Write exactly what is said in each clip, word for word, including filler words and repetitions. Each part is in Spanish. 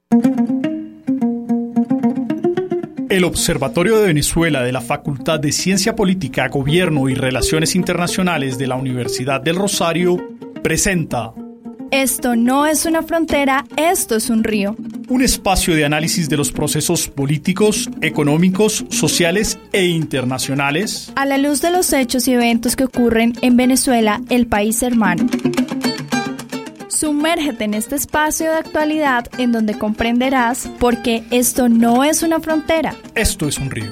El Observatorio de Venezuela de la Facultad de Ciencia Política, Gobierno y Relaciones Internacionales de la Universidad del Rosario presenta Esto no es una frontera, esto es un río. Un espacio de análisis de los procesos políticos, económicos, sociales e internacionales a la luz de los hechos y eventos que ocurren en Venezuela, el país hermano. Sumérgete en este espacio de actualidad en donde comprenderás por qué esto no es una frontera. Esto es un río.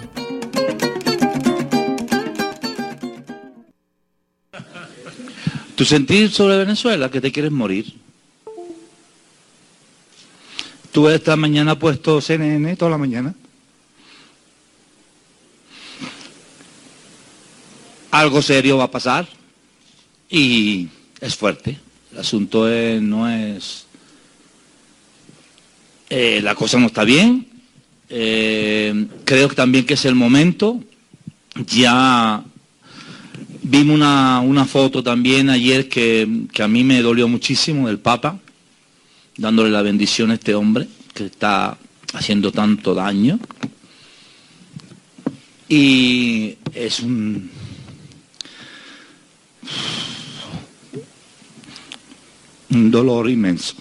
Tu sentir sobre Venezuela, que te quieres morir. Tú esta mañana has puesto C N N toda la mañana. Algo serio va a pasar y es fuerte. El asunto es, no es... Eh, la cosa no está bien. Eh, creo que también que es el momento. Ya vimos una, una foto también ayer que, que a mí me dolió muchísimo del Papa, dándole la bendición a este hombre que está haciendo tanto daño. Y es un... un dolor inmenso.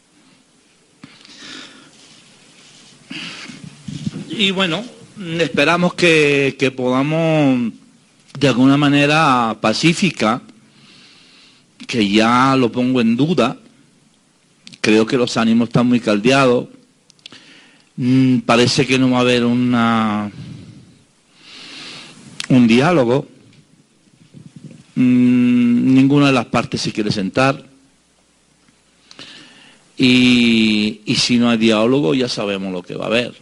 Y bueno, esperamos que, que podamos, de alguna manera pacífica, que ya lo pongo en duda, creo que los ánimos están muy caldeados, mm, parece que no va a haber una, un diálogo, mm, ninguna de las partes se quiere sentar. Y, y si no hay diálogo, ya sabemos lo que va a haber.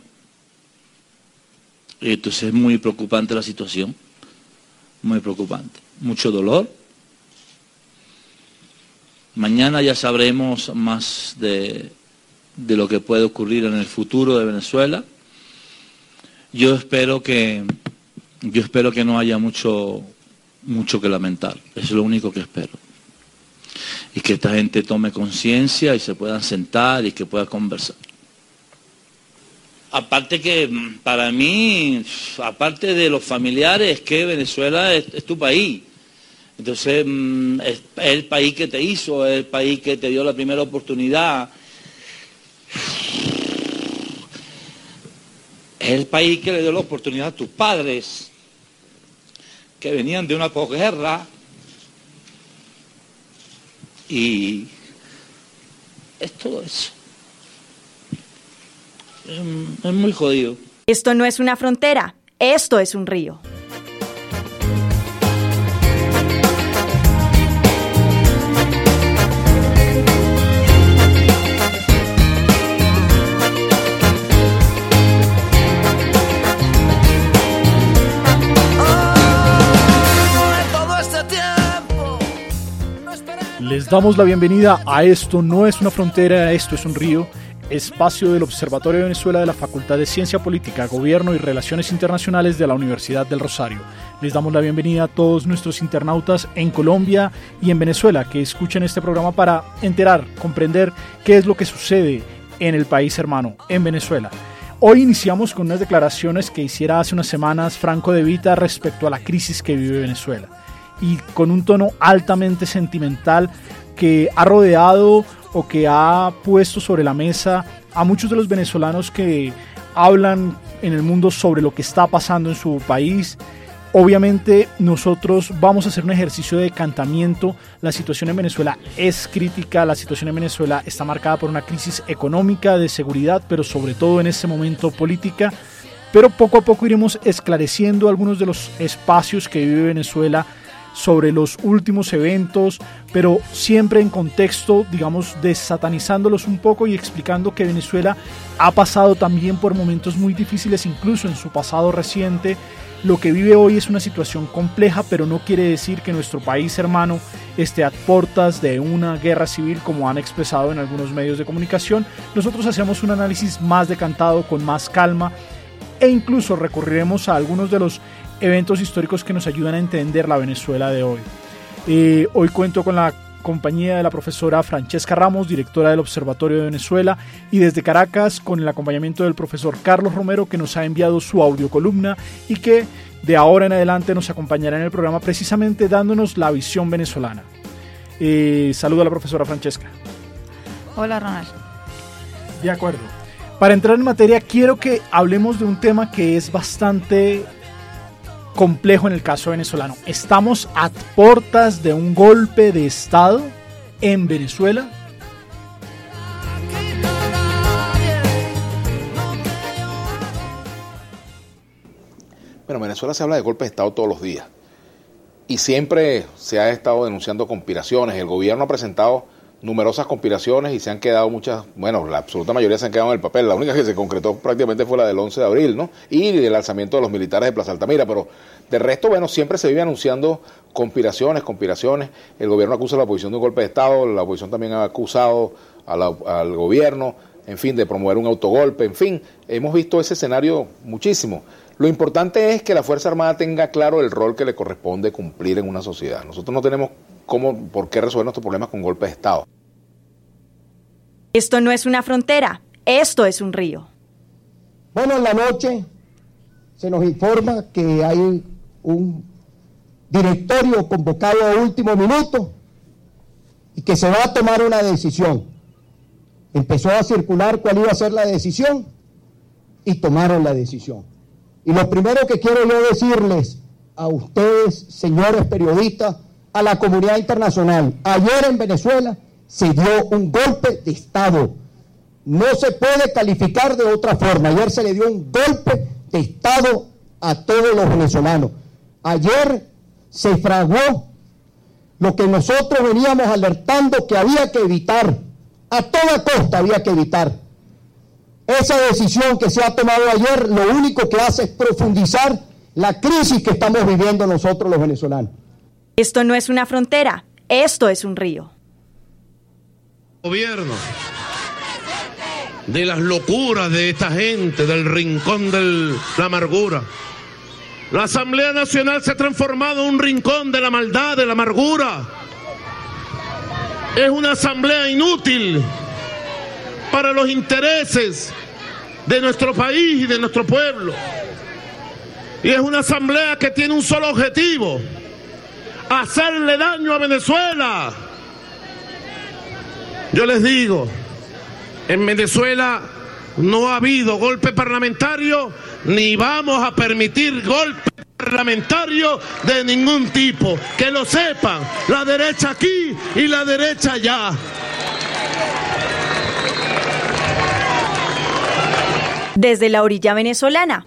Entonces es muy preocupante la situación, muy preocupante. Mucho dolor. Mañana ya sabremos más de, de lo que puede ocurrir en el futuro de Venezuela. Yo espero que, yo espero que no haya mucho, mucho que lamentar. Es lo único que espero. Y que esta gente tome conciencia y se puedan sentar y que pueda conversar. Aparte que para mí, aparte de los familiares, que Venezuela es, es tu país. Entonces es, es el país que te hizo, es el país que te dio la primera oportunidad. Es el país que le dio la oportunidad a tus padres, que venían de una posguerra. Y es todo eso. Es, es muy jodido. Esto no es una frontera, esto es un río. Les damos la bienvenida a Esto no es una frontera, esto es un río, espacio del Observatorio de Venezuela de la Facultad de Ciencia Política, Gobierno y Relaciones Internacionales de la Universidad del Rosario. Les damos la bienvenida a todos nuestros internautas en Colombia y en Venezuela que escuchen este programa para enterar, comprender qué es lo que sucede en el país hermano, en Venezuela. Hoy iniciamos con unas declaraciones que hiciera hace unas semanas Franco De Vita respecto a la crisis que vive Venezuela, y con un tono altamente sentimental que ha rodeado o que ha puesto sobre la mesa a muchos de los venezolanos que hablan en el mundo sobre lo que está pasando en su país. Obviamente nosotros vamos a hacer un ejercicio de decantamiento. La situación en Venezuela es crítica, la situación en Venezuela está marcada por una crisis económica, de seguridad, pero sobre todo en este momento política. Pero poco a poco iremos esclareciendo algunos de los espacios que vive Venezuela sobre los últimos eventos, pero siempre en contexto, digamos, desatanizándolos un poco y explicando que Venezuela ha pasado también por momentos muy difíciles, incluso en su pasado reciente. Lo que vive hoy es una situación compleja, pero no quiere decir que nuestro país hermano esté a puertas de una guerra civil, como han expresado en algunos medios de comunicación. Nosotros hacemos un análisis más decantado, con más calma, e incluso recurriremos a algunos de los eventos históricos que nos ayudan a entender la Venezuela de hoy. Eh, hoy cuento con la compañía de la profesora Francesca Ramos, directora del Observatorio de Venezuela, y desde Caracas con el acompañamiento del profesor Carlos Romero, que nos ha enviado su audiocolumna y que de ahora en adelante nos acompañará en el programa precisamente dándonos la visión venezolana. Eh, saludo a la profesora Francesca. Hola, Ronald. De acuerdo. Para entrar en materia, quiero que hablemos de un tema que es bastante complejo en el caso venezolano. Estamos a puertas de un golpe de Estado en Venezuela. Bueno, en Venezuela se habla de golpe de Estado todos los días y siempre se ha estado denunciando conspiraciones. El gobierno ha presentado numerosas conspiraciones y se han quedado muchas, bueno, la absoluta mayoría se han quedado en el papel. La única que se concretó prácticamente fue la del once de abril, ¿no? Y el alzamiento de los militares de Plaza Altamira, pero de resto, bueno, siempre se vive anunciando conspiraciones, conspiraciones. El gobierno acusa a la oposición de un golpe de Estado, la oposición también ha acusado a la, al gobierno, en fin, de promover un autogolpe, en fin, hemos visto ese escenario muchísimo. Lo importante es que la Fuerza Armada tenga claro el rol que le corresponde cumplir en una sociedad. Nosotros no tenemos cómo, por qué resolver nuestros problemas con golpes de Estado. Esto no es una frontera, esto es un río. Bueno, en la noche se nos informa que hay un directorio convocado a último minuto y que se va a tomar una decisión. Empezó a circular cuál iba a ser la decisión y tomaron la decisión. Y lo primero que quiero yo decirles a ustedes, señores periodistas, a la comunidad internacional, ayer en Venezuela se dio un golpe de Estado. No se puede calificar de otra forma. Ayer se le dio un golpe de Estado a todos los venezolanos. Ayer se fraguó lo que nosotros veníamos alertando que había que evitar. A toda costa había que evitar. Esa decisión que se ha tomado ayer lo único que hace es profundizar la crisis que estamos viviendo nosotros los venezolanos. Esto no es una frontera, esto es un río. Gobierno de las locuras de esta gente del rincón de la amargura. La Asamblea Nacional se ha transformado en un rincón de la maldad, de la amargura. Es una asamblea inútil para los intereses de nuestro país y de nuestro pueblo. Y es una asamblea que tiene un solo objetivo: hacerle daño a Venezuela. Yo les digo, en Venezuela no ha habido golpe parlamentario, ni vamos a permitir golpe parlamentario de ningún tipo. Que lo sepan, la derecha aquí y la derecha allá. Desde la orilla venezolana.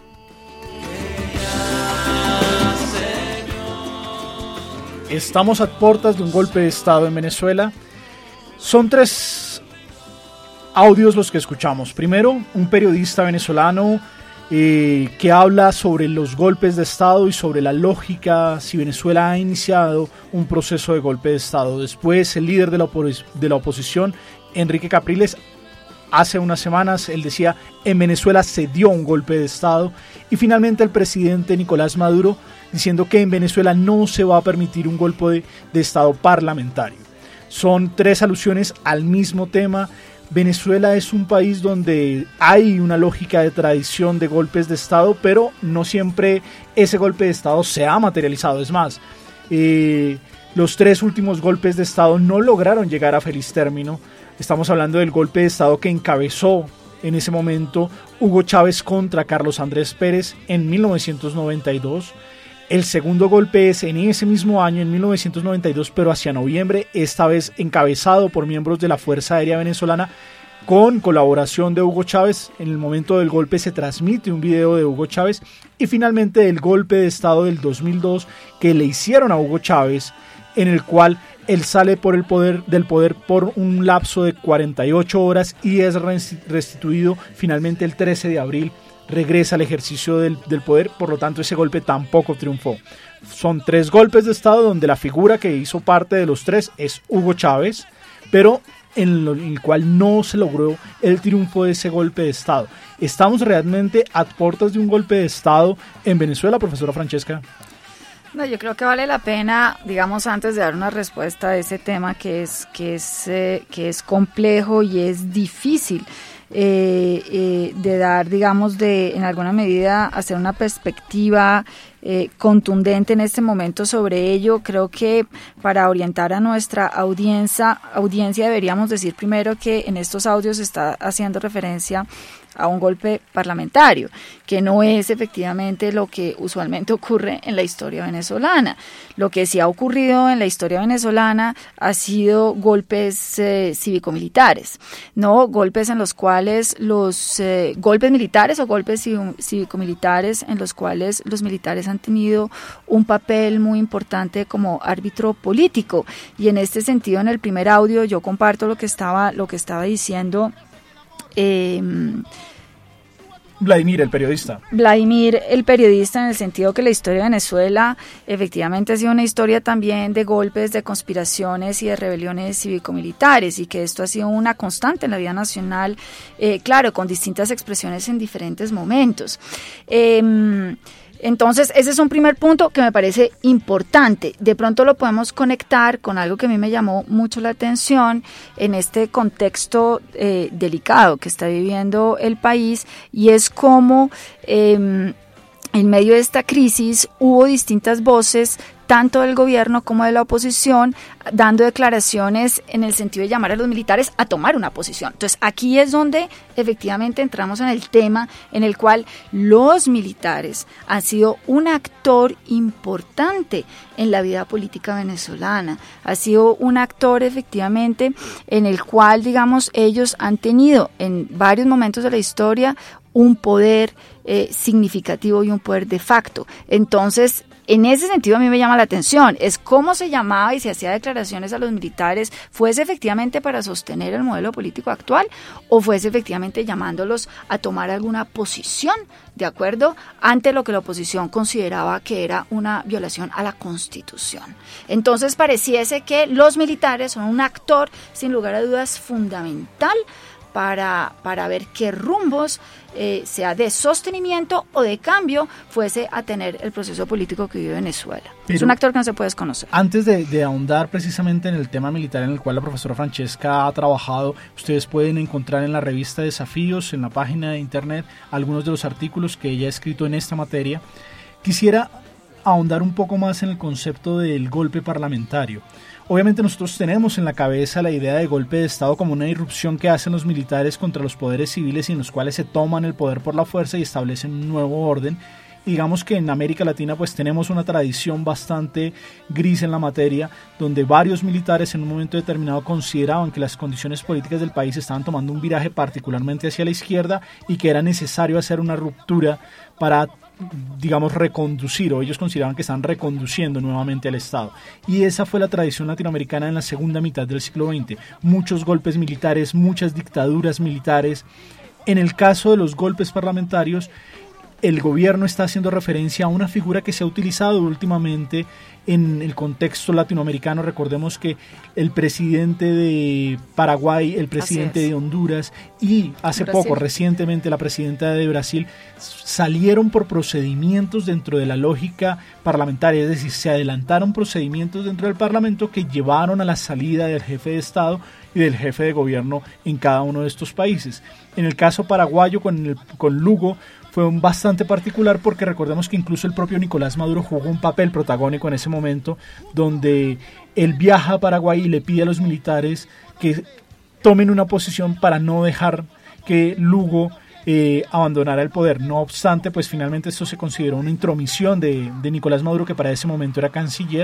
Estamos a puertas de un golpe de Estado en Venezuela. Son tres audios los que escuchamos. Primero, un periodista venezolano eh, que habla sobre los golpes de Estado y sobre la lógica si Venezuela ha iniciado un proceso de golpe de Estado. Después, el líder de la, opos- de la oposición, Enrique Capriles, hace unas semanas él decía: en Venezuela se dio un golpe de Estado. Y finalmente el presidente Nicolás Maduro diciendo que en Venezuela no se va a permitir un golpe de, de Estado parlamentario. Son tres alusiones al mismo tema. Venezuela es un país donde hay una lógica de tradición de golpes de Estado, pero no siempre ese golpe de Estado se ha materializado. Es más, eh, los tres últimos golpes de Estado no lograron llegar a feliz término. Estamos hablando del golpe de Estado que encabezó en ese momento Hugo Chávez contra Carlos Andrés Pérez en mil novecientos noventa y dos. El segundo golpe es en ese mismo año, en mil novecientos noventa y dos, pero hacia noviembre, esta vez encabezado por miembros de la Fuerza Aérea Venezolana, con colaboración de Hugo Chávez. En el momento del golpe se transmite un video de Hugo Chávez. Y finalmente el golpe de Estado del dos mil dos que le hicieron a Hugo Chávez, en el cual él sale por el poder, del poder por un lapso de cuarenta y ocho horas y es restituido finalmente el trece de abril. Regresa al ejercicio del, del poder, por lo tanto ese golpe tampoco triunfó. Son tres golpes de Estado donde la figura que hizo parte de los tres es Hugo Chávez, pero en, lo, en el cual no se logró el triunfo de ese golpe de Estado. ¿Estamos realmente a puertas de un golpe de Estado en Venezuela, profesora Francesca? No, yo creo que vale la pena, digamos, antes de dar una respuesta a ese tema que es que es eh, que es complejo y es difícil eh, eh, de dar, digamos, de en alguna medida hacer una perspectiva eh, contundente en este momento sobre ello. Creo que para orientar a nuestra audiencia, audiencia deberíamos decir primero que en estos audios se está haciendo referencia a un golpe parlamentario, que no es efectivamente lo que usualmente ocurre en la historia venezolana. Lo que sí ha ocurrido en la historia venezolana ha sido golpes eh, cívico-militares, ¿no? Golpes en los cuales los eh, golpes militares o golpes cívico-militares en los cuales los militares han tenido un papel muy importante como árbitro político. Y en este sentido, en el primer audio yo comparto lo que estaba lo que estaba diciendo Eh, Vladimir, el periodista. Vladimir, el periodista, en el sentido que la historia de Venezuela efectivamente ha sido una historia también de golpes, de conspiraciones y de rebeliones cívico-militares, y que esto ha sido una constante en la vida nacional, eh, claro, con distintas expresiones en diferentes momentos. Eh, Entonces, ese es un primer punto que me parece importante. De pronto lo podemos conectar con algo que a mí me llamó mucho la atención en este contexto eh, delicado que está viviendo el país, y es cómo eh, en medio de esta crisis hubo distintas voces, tanto del gobierno como de la oposición, dando declaraciones en el sentido de llamar a los militares a tomar una posición. Entonces, aquí es donde efectivamente entramos en el tema en el cual los militares han sido un actor importante en la vida política venezolana. Ha sido un actor efectivamente en el cual, digamos, ellos han tenido en varios momentos de la historia un poder eh, significativo y un poder de facto. Entonces, en ese sentido a mí me llama la atención, es cómo se llamaba y se hacía declaraciones a los militares, fuese efectivamente para sostener el modelo político actual o fuese efectivamente llamándolos a tomar alguna posición, ¿de acuerdo?, ante lo que la oposición consideraba que era una violación a la Constitución. Entonces pareciese que los militares son un actor, sin lugar a dudas, fundamental para, para ver qué rumbos, eh, sea de sostenimiento o de cambio, fuese a tener el proceso político que vive Venezuela. Pero es un actor que no se puede desconocer. Antes de, de ahondar precisamente en el tema militar en el cual la profesora Francesca ha trabajado, ustedes pueden encontrar en la revista Desafíos, en la página de internet, algunos de los artículos que ella ha escrito en esta materia. Quisiera ahondar un poco más en el concepto del golpe parlamentario. Obviamente nosotros tenemos en la cabeza la idea de golpe de Estado como una irrupción que hacen los militares contra los poderes civiles y en los cuales se toman el poder por la fuerza y establecen un nuevo orden. Y digamos que en América Latina pues tenemos una tradición bastante gris en la materia, donde varios militares en un momento determinado consideraban que las condiciones políticas del país estaban tomando un viraje particularmente hacia la izquierda y que era necesario hacer una ruptura para, digamos, reconducir, o ellos consideraban que están reconduciendo nuevamente al Estado. Y esa fue la tradición latinoamericana en la segunda mitad del siglo veinte. Muchos golpes militares, muchas dictaduras militares. En el caso de los golpes parlamentarios, el gobierno está haciendo referencia a una figura que se ha utilizado últimamente en el contexto latinoamericano. Recordemos que el presidente de Paraguay, el presidente de Honduras y hace Brasil. poco, recientemente, la presidenta de Brasil salieron por procedimientos dentro de la lógica parlamentaria, es decir, se adelantaron procedimientos dentro del Parlamento que llevaron a la salida del jefe de Estado y del jefe de gobierno en cada uno de estos países. En el caso paraguayo con, el, con Lugo, fue un bastante particular porque recordemos que incluso el propio Nicolás Maduro jugó un papel protagónico en ese momento, donde él viaja a Paraguay y le pide a los militares que tomen una posición para no dejar que Lugo eh, abandonara el poder. No obstante, pues finalmente esto se consideró una intromisión de, de Nicolás Maduro, que para ese momento era canciller,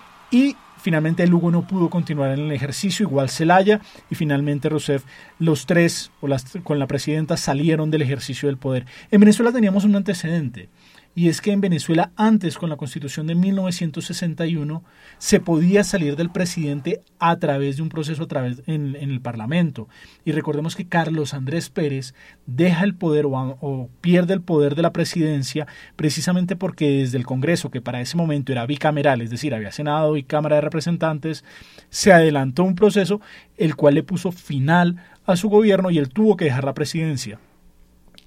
y finalmente Lugo no pudo continuar en el ejercicio, igual Zelaya y finalmente Rousseff. Los tres, o las, con la presidenta, salieron del ejercicio del poder. En Venezuela teníamos un antecedente, y es que en Venezuela antes, con la Constitución de mil novecientos sesenta y uno, se podía salir del presidente a través de un proceso a través en, en el Parlamento. Y recordemos que Carlos Andrés Pérez deja el poder o, o pierde el poder de la presidencia precisamente porque desde el Congreso, que para ese momento era bicameral, es decir, había Senado y Cámara de Representantes, se adelantó un proceso el cual le puso final a su gobierno y él tuvo que dejar la presidencia.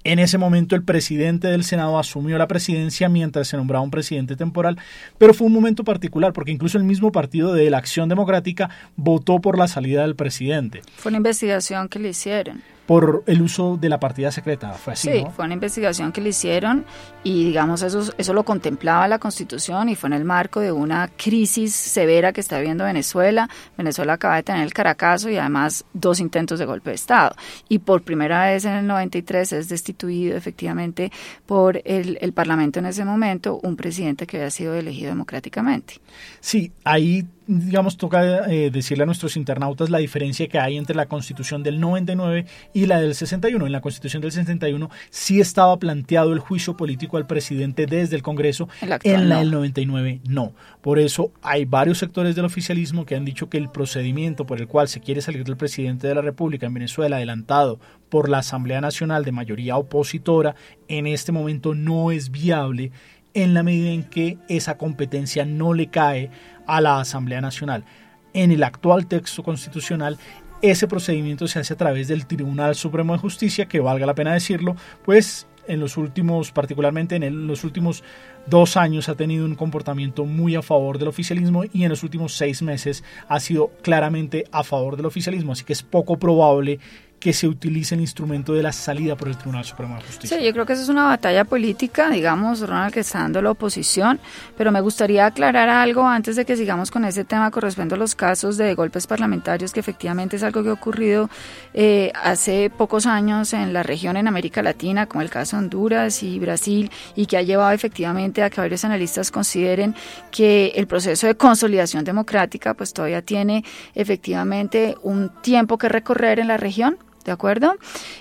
En ese momento el presidente del Senado asumió la presidencia mientras se nombraba un presidente temporal, pero fue un momento particular porque incluso el mismo partido de la Acción Democrática votó por la salida del presidente. Fue una investigación que le hicieron. Por el uso de la partida secreta, fue así, Sí, ¿no? fue una investigación que le hicieron y digamos eso, eso lo contemplaba la Constitución y fue en el marco de una crisis severa que está viviendo Venezuela. Venezuela acaba de tener el Caracazo y además dos intentos de golpe de Estado. Y por primera vez en el noventa y tres es destituido efectivamente por el, el Parlamento en ese momento un presidente que había sido elegido democráticamente. Sí, ahí digamos toca eh, decirle a nuestros internautas la diferencia que hay entre la Constitución del noventa y nueve y la del sesenta y uno. En la Constitución del sesenta y uno sí estaba planteado el juicio político al presidente desde el Congreso, en la, en la no. del noventa y nueve no. Por eso hay varios sectores del oficialismo que han dicho que el procedimiento por el cual se quiere salir del presidente de la República en Venezuela, adelantado por la Asamblea Nacional de mayoría opositora, en este momento no es viable en la medida en que esa competencia no le cae a la Asamblea Nacional. En el actual texto constitucional, ese procedimiento se hace a través del Tribunal Supremo de Justicia, que valga la pena decirlo, pues en los últimos, particularmente en el, los últimos dos años ha tenido un comportamiento muy a favor del oficialismo y en los últimos seis meses ha sido claramente a favor del oficialismo, así que es poco probable que se utilice el instrumento de la salida por el Tribunal Supremo de Justicia. Sí, yo creo que esa es una batalla política, digamos, Ronald, que está dando la oposición, pero me gustaría aclarar algo antes de que sigamos con ese tema con respecto a los casos de golpes parlamentarios, que efectivamente es algo que ha ocurrido eh, hace pocos años en la región en América Latina, como el caso de Honduras y Brasil, y que ha llevado efectivamente a que varios analistas consideren que el proceso de consolidación democrática pues todavía tiene efectivamente un tiempo que recorrer en la región, ¿de acuerdo?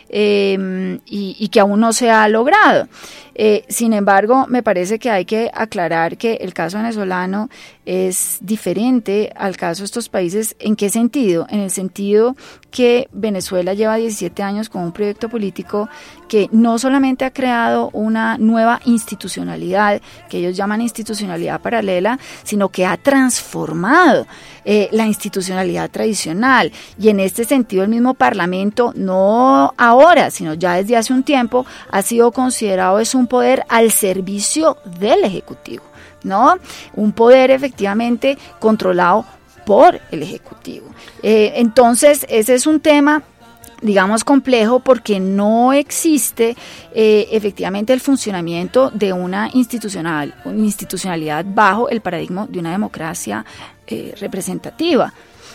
Eh, y, y que aún no se ha logrado. Eh, sin embargo, me parece que hay que aclarar que el caso venezolano es diferente al caso de estos países. ¿En qué sentido? En el sentido que Venezuela lleva diecisiete años con un proyecto político que no solamente ha creado una nueva institucionalidad, que ellos llaman institucionalidad paralela, sino que ha transformado eh, la institucionalidad tradicional. Y en este sentido el mismo Parlamento, no ahora, sino ya desde hace un tiempo, ha sido considerado es un poder al servicio del Ejecutivo, ¿no? Un poder efectivamente controlado por el Ejecutivo. Eh, entonces, ese es un tema, digamos, complejo porque no existe eh, efectivamente el funcionamiento de una institucional, una institucionalidad bajo el paradigma de una democracia eh, representativa.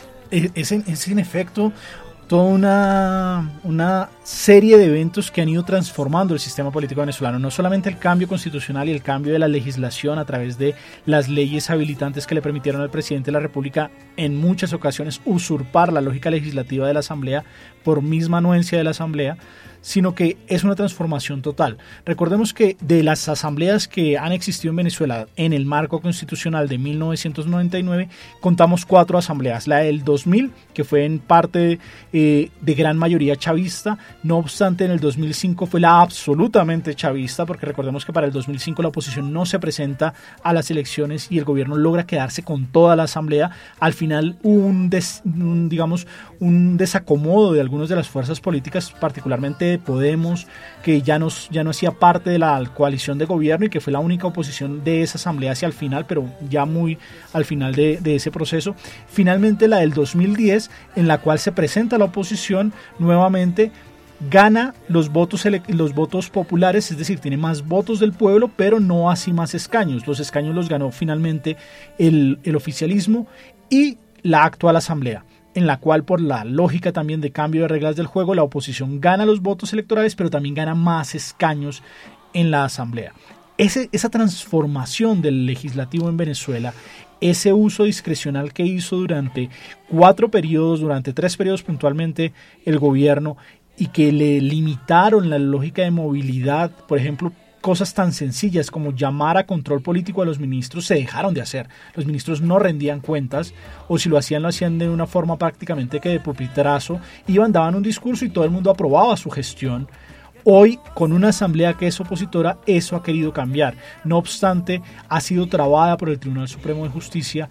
Es en, es en efecto toda una, una serie de eventos que han ido transformando el sistema político venezolano, no solamente el cambio constitucional y el cambio de la legislación a través de las leyes habilitantes que le permitieron al presidente de la República en muchas ocasiones usurpar la lógica legislativa de la Asamblea por misma anuencia de la Asamblea, sino que es una transformación total. Recordemos que de las asambleas que han existido en Venezuela en el marco constitucional de mil novecientos noventa y nueve, contamos cuatro asambleas. La del dos mil, que fue en parte eh, de gran mayoría chavista, no obstante en el dos mil cinco fue la absolutamente chavista, porque recordemos que para el dos mil cinco la oposición no se presenta a las elecciones y el gobierno logra quedarse con toda la asamblea. Al final hubo un, des, un, digamos, un desacomodo de algunas de las fuerzas políticas, particularmente de Podemos, que ya, nos, ya no hacía parte de la coalición de gobierno y que fue la única oposición de esa asamblea hacia el final, pero ya muy al final de, de ese proceso. Finalmente la del dos mil diez, en la cual se presenta la oposición nuevamente, gana los votos, los votos populares, es decir, tiene más votos del pueblo, pero no así más escaños. Los escaños los ganó finalmente el, el oficialismo y la actual asamblea, en la cual por la lógica también de cambio de reglas del juego, la oposición gana los votos electorales, pero también gana más escaños en la asamblea. Ese, esa transformación del legislativo en Venezuela, ese uso discrecional que hizo durante cuatro periodos, durante tres periodos puntualmente el gobierno, y que le limitaron la lógica de movilidad, por ejemplo, cosas tan sencillas como llamar a control político a los ministros se dejaron de hacer. Los ministros no rendían cuentas, o si lo hacían, lo hacían de una forma prácticamente que de pupitrazo, iban, daban un discurso y todo el mundo aprobaba su gestión. Hoy, con una asamblea que es opositora, eso ha querido cambiar. No obstante, ha sido trabada por el Tribunal Supremo de Justicia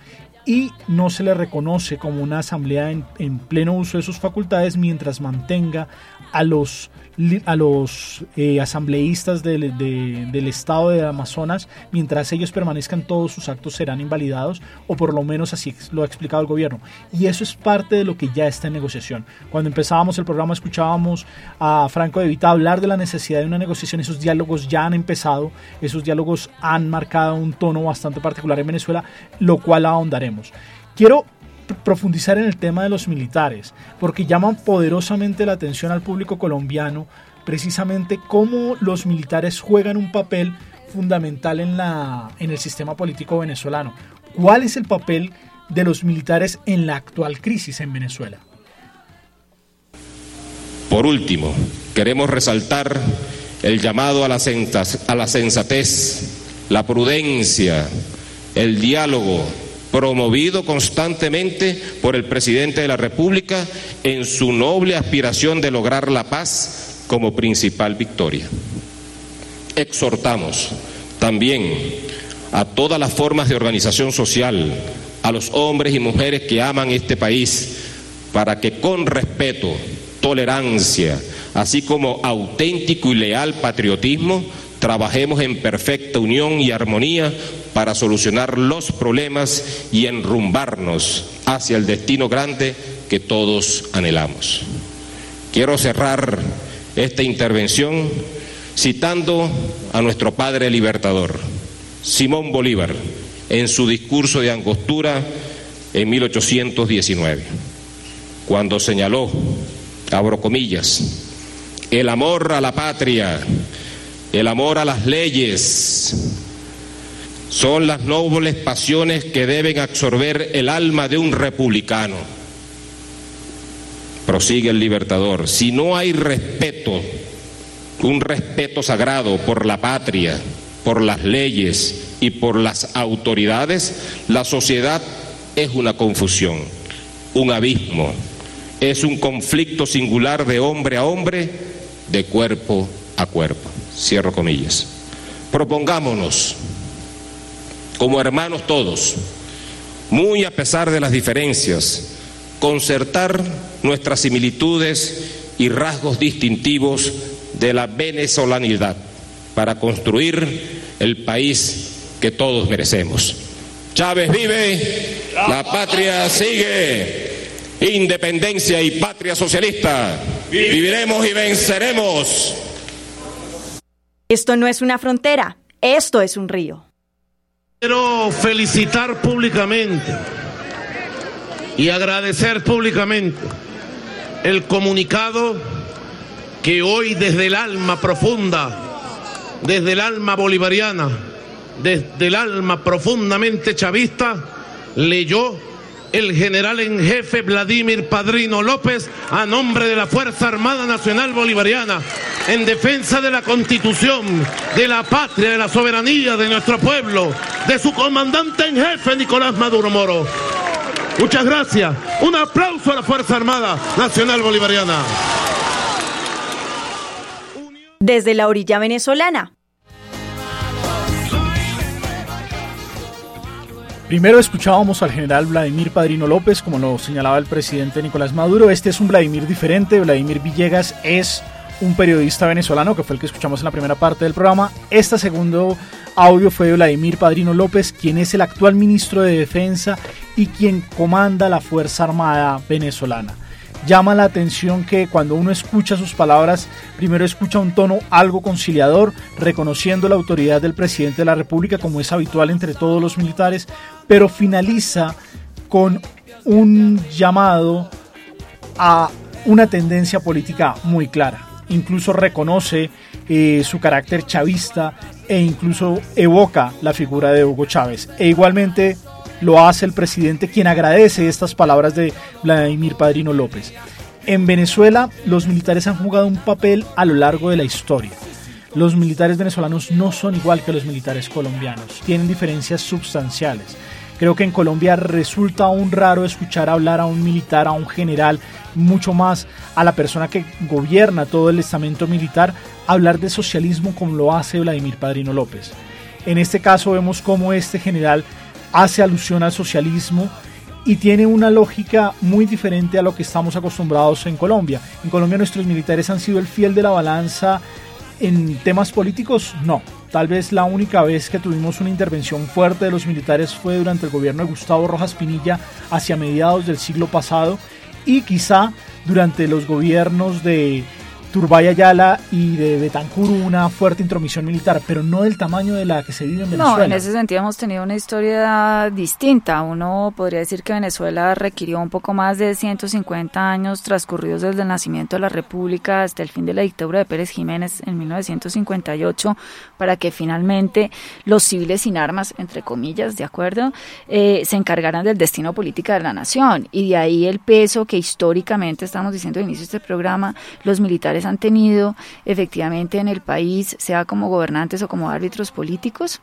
y no se le reconoce como una asamblea en, en pleno uso de sus facultades mientras mantenga a los a los eh, asambleístas del, de, del estado de Amazonas. Mientras ellos permanezcan, todos sus actos serán invalidados, o por lo menos así lo ha explicado el gobierno, y eso es parte de lo que ya está en negociación. Cuando empezábamos el programa escuchábamos a Franco De Vita hablar de la necesidad de una negociación. Esos diálogos ya han empezado, esos diálogos han marcado un tono bastante particular en Venezuela, lo cual ahondaremos. Quiero profundizar en el tema de los militares, porque llaman poderosamente la atención al público colombiano precisamente cómo los militares juegan un papel fundamental en, la, en el sistema político venezolano. ¿Cuál es el papel de los militares en la actual crisis en Venezuela? Por último, queremos resaltar el llamado a la, sensatez, a la sensatez, la prudencia, el diálogo, promovido constantemente por el presidente de la República en su noble aspiración de lograr la paz como principal victoria. Exhortamos también a todas las formas de organización social, a los hombres y mujeres que aman este país, para que con respeto, tolerancia, así como auténtico y leal patriotismo, trabajemos en perfecta unión y armonía para solucionar los problemas y enrumbarnos hacia el destino grande que todos anhelamos. Quiero cerrar esta intervención citando a nuestro padre libertador, Simón Bolívar, en su discurso de Angostura en mil ochocientos diecinueve, cuando señaló, abro comillas, el amor a la patria, el amor a las leyes, son las nobles pasiones que deben absorber el alma de un republicano. Prosigue el libertador, si no hay respeto, un respeto sagrado por la patria, por las leyes y por las autoridades, la sociedad es una confusión, un abismo, es un conflicto singular de hombre a hombre, de cuerpo a cuerpo. Cierro comillas. Propongámonos, como hermanos todos, muy a pesar de las diferencias, concertar nuestras similitudes y rasgos distintivos de la venezolanidad para construir el país que todos merecemos. Chávez vive, la patria sigue. Independencia y patria socialista. Viviremos y venceremos. Esto no es una frontera, esto es un río. Quiero felicitar públicamente y agradecer públicamente el comunicado que hoy desde el alma profunda, desde el alma bolivariana, desde el alma profundamente chavista, leyó el general en jefe Vladimir Padrino López a nombre de la Fuerza Armada Nacional Bolivariana, en defensa de la Constitución, de la patria, de la soberanía de nuestro pueblo, de su comandante en jefe Nicolás Maduro Moro. Muchas gracias. Un aplauso a la Fuerza Armada Nacional Bolivariana. Desde la orilla venezolana. Primero escuchábamos al general Vladimir Padrino López, como lo señalaba el presidente Nicolás Maduro. Este es un Vladimir diferente. Vladimir Villegas es un periodista venezolano, que fue el que escuchamos en la primera parte del programa. Este segundo audio fue de Vladimir Padrino López, quien es el actual ministro de Defensa y quien comanda la Fuerza Armada venezolana. Llama la atención que cuando uno escucha sus palabras, primero escucha un tono algo conciliador, reconociendo la autoridad del presidente de la República, como es habitual entre todos los militares, pero finaliza con un llamado a una tendencia política muy clara. Incluso reconoce eh, su carácter chavista e incluso evoca la figura de Hugo Chávez. E igualmente lo hace el presidente, quien agradece estas palabras de Vladimir Padrino López. En Venezuela, los militares han jugado un papel a lo largo de la historia. Los militares venezolanos no son igual que los militares colombianos, tienen diferencias sustanciales. Creo que en Colombia resulta aún raro escuchar hablar a un militar, a un general, mucho más a la persona que gobierna todo el estamento militar, hablar de socialismo como lo hace Vladimir Padrino López. En este caso vemos cómo este general hace alusión al socialismo y tiene una lógica muy diferente a lo que estamos acostumbrados en Colombia. En Colombia nuestros militares han sido el fiel de la balanza en temas políticos, no. Tal vez la única vez que tuvimos una intervención fuerte de los militares fue durante el gobierno de Gustavo Rojas Pinilla hacia mediados del siglo pasado y quizá durante los gobiernos de Turbay Ayala y de Betancur una fuerte intromisión militar, pero no del tamaño de la que se vive en Venezuela. No, en ese sentido hemos tenido una historia distinta. Uno podría decir que Venezuela requirió un poco más de ciento cincuenta años transcurridos desde el nacimiento de la República hasta el fin de la dictadura de Pérez Jiménez en mil novecientos cincuenta y ocho para que finalmente los civiles sin armas, entre comillas, ¿de acuerdo?, eh, se encargaran del destino político de la nación. Y de ahí el peso que históricamente, estamos diciendo al inicio de este programa, los militares han tenido efectivamente en el país, sea como gobernantes o como árbitros políticos,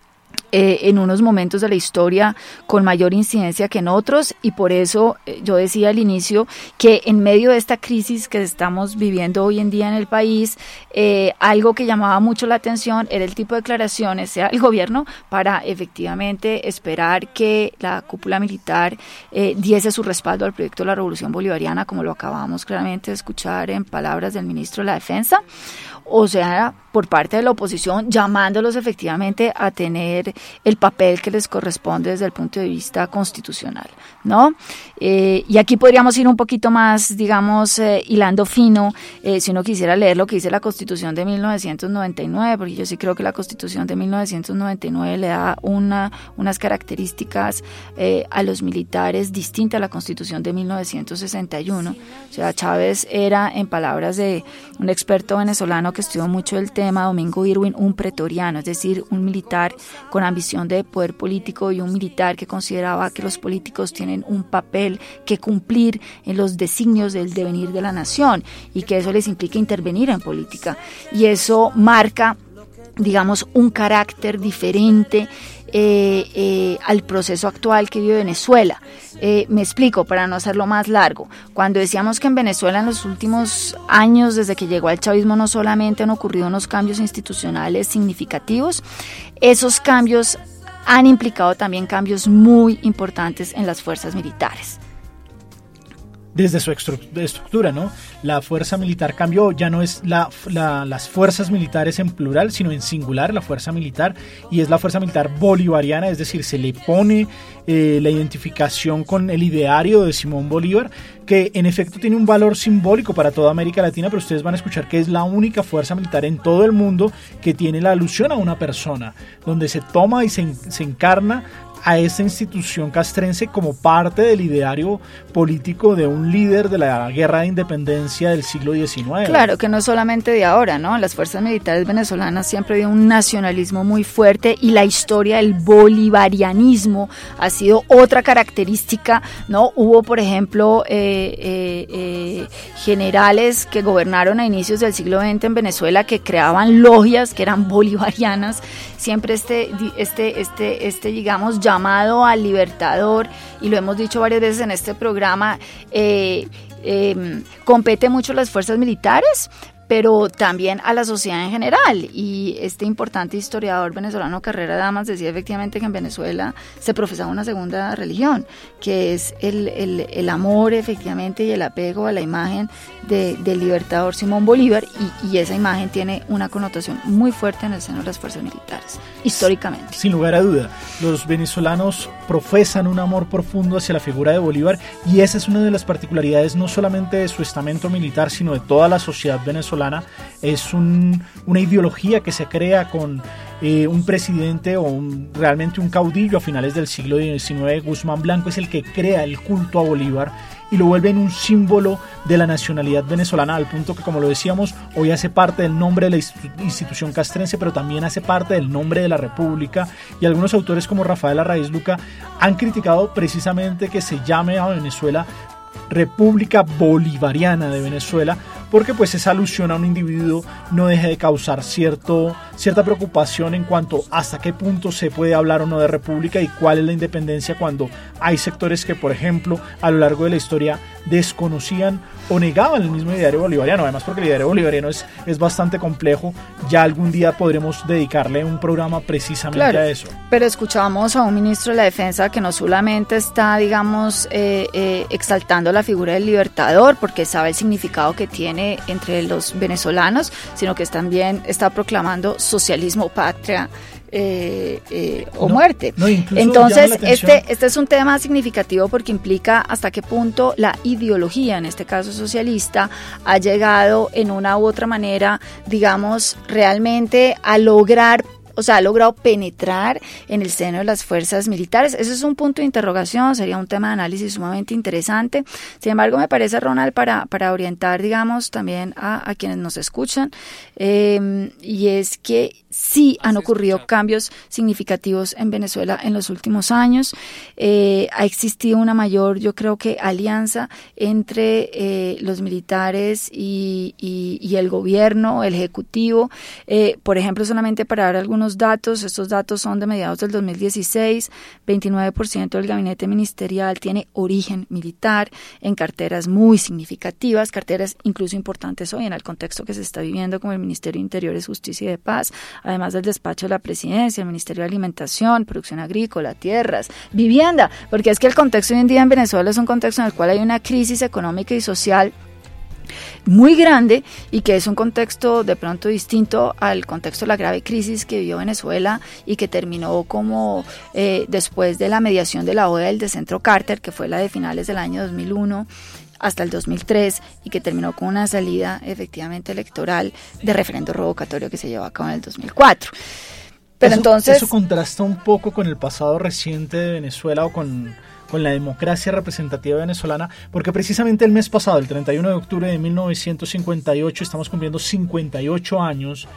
eh, en unos momentos de la historia con mayor incidencia que en otros, y por eso eh, yo decía al inicio que en medio de esta crisis que estamos viviendo hoy en día en el país, eh, algo que llamaba mucho la atención era el tipo de declaraciones, sea el gobierno, para efectivamente esperar que la cúpula militar eh, diese su respaldo al proyecto de la Revolución Bolivariana, como lo acabamos claramente de escuchar en palabras del ministro de la Defensa, o sea, por parte de la oposición, llamándolos efectivamente a tener el papel que les corresponde desde el punto de vista constitucional, ¿no? Eh, y aquí podríamos ir un poquito más, digamos, eh, hilando fino, eh, si uno quisiera leer lo que dice la Constitución de mil novecientos noventa y nueve, porque yo sí creo que la Constitución de mil novecientos noventa y nueve le da una, unas características eh, a los militares distintas a la Constitución de mil novecientos sesenta y uno. O sea, Chávez era, en palabras de un experto venezolano que estudió mucho el tema, Domingo Irwin, un pretoriano, es decir, un militar con ambición de poder político y un militar que consideraba que los políticos tienen un papel que cumplir en los designios del devenir de la nación y que eso les implica intervenir en política. Y eso marca, digamos, un carácter diferente eh, eh, al proceso actual que vive Venezuela. Eh, me explico, para no hacerlo más largo. Cuando decíamos que en Venezuela en los últimos años, desde que llegó el chavismo, no solamente han ocurrido unos cambios institucionales significativos, esos cambios han implicado también cambios muy importantes en las fuerzas militares. Desde su estructura, ¿no? La fuerza militar cambió, ya no es la, la, las fuerzas militares en plural, sino en singular, la fuerza militar, y es la fuerza militar bolivariana, es decir, se le pone eh, la identificación con el ideario de Simón Bolívar, que en efecto tiene un valor simbólico para toda América Latina, pero ustedes van a escuchar que es la única fuerza militar en todo el mundo que tiene la alusión a una persona, donde se toma y se, se encarna a esta institución castrense como parte del ideario político de un líder de la guerra de independencia del siglo diecinueve. Claro, que no es solamente de ahora, ¿no? Las fuerzas militares venezolanas siempre ha habido un nacionalismo muy fuerte y la historia del bolivarianismo ha sido otra característica, ¿no? Hubo, por ejemplo, eh, eh, eh, generales que gobernaron a inicios del siglo veinte en Venezuela que creaban logias que eran bolivarianas, siempre este, este, este, este, digamos, llamado al libertador, y lo hemos dicho varias veces en este programa, eh, eh, compete mucho a las fuerzas militares, pero también a la sociedad en general. Y este importante historiador venezolano Carrera Damas decía efectivamente que en Venezuela se profesaba una segunda religión, que es el, el, el amor efectivamente y el apego a la imagen de, del libertador Simón Bolívar, y, y esa imagen tiene una connotación muy fuerte en el seno de las fuerzas militares, históricamente. Sin lugar a duda, los venezolanos profesan un amor profundo hacia la figura de Bolívar, y esa es una de las particularidades no solamente de su estamento militar, sino de toda la sociedad venezolana. Es un, una ideología que se crea con eh, un presidente o un, realmente un caudillo a finales del siglo diecinueve. Guzmán Blanco es el que crea el culto a Bolívar y lo vuelve en un símbolo de la nacionalidad venezolana, al punto que, como lo decíamos, hoy hace parte del nombre de la institución castrense, pero también hace parte del nombre de la República, y algunos autores como Rafael Arraiz Luca han criticado precisamente que se llame a Venezuela República Bolivariana de Venezuela, porque pues esa alusión a un individuo no deja de causar cierto cierta preocupación en cuanto hasta qué punto se puede hablar o no de república y cuál es la independencia cuando hay sectores que, por ejemplo, a lo largo de la historia desconocían o negaban el mismo ideario bolivariano, además porque el ideario bolivariano es, es bastante complejo. Ya algún día podremos dedicarle un programa precisamente claro, a eso. Pero escuchábamos a un ministro de la Defensa que no solamente está, digamos, eh, eh, exaltando la figura del libertador porque sabe el significado que tiene entre los venezolanos, sino que también está proclamando socialismo, patria Eh, eh, o no, muerte. No, Entonces, este, este es un tema significativo porque implica hasta qué punto la ideología, en este caso socialista, ha llegado en una u otra manera, digamos, realmente a lograr, o sea, ha logrado penetrar en el seno de las fuerzas militares. Ese es un punto de interrogación, sería un tema de análisis sumamente interesante. Sin embargo, me parece, Ronald, para, para orientar, digamos, también a, a quienes nos escuchan, eh, y es que sí han ocurrido cambios significativos en Venezuela en los últimos años. Eh, ha existido una mayor, yo creo que, alianza entre eh, los militares y, y, y el gobierno, el ejecutivo. Eh, por ejemplo, solamente para dar algunos datos, estos datos son de mediados del dos mil dieciséis, veintinueve por ciento del gabinete ministerial tiene origen militar en carteras muy significativas, carteras incluso importantes hoy en el contexto que se está viviendo como el Ministerio de Interiores, Justicia y de Paz, además del despacho de la presidencia, el Ministerio de Alimentación, Producción Agrícola, Tierras, Vivienda, porque es que el contexto hoy en día en Venezuela es un contexto en el cual hay una crisis económica y social muy grande y que es un contexto de pronto distinto al contexto de la grave crisis que vivió Venezuela y que terminó como eh, después de la mediación de la O E A del Centro Carter, que fue la de finales del año dos mil uno hasta el dos mil tres y que terminó con una salida efectivamente electoral de referendo revocatorio que se llevó a cabo en el dos mil cuatro. Pero eso, entonces eso contrasta un poco con el pasado reciente de Venezuela o con, con la democracia representativa venezolana, porque precisamente el mes pasado, el treinta y uno de octubre de mil novecientos cincuenta y ocho, estamos cumpliendo cincuenta y ocho años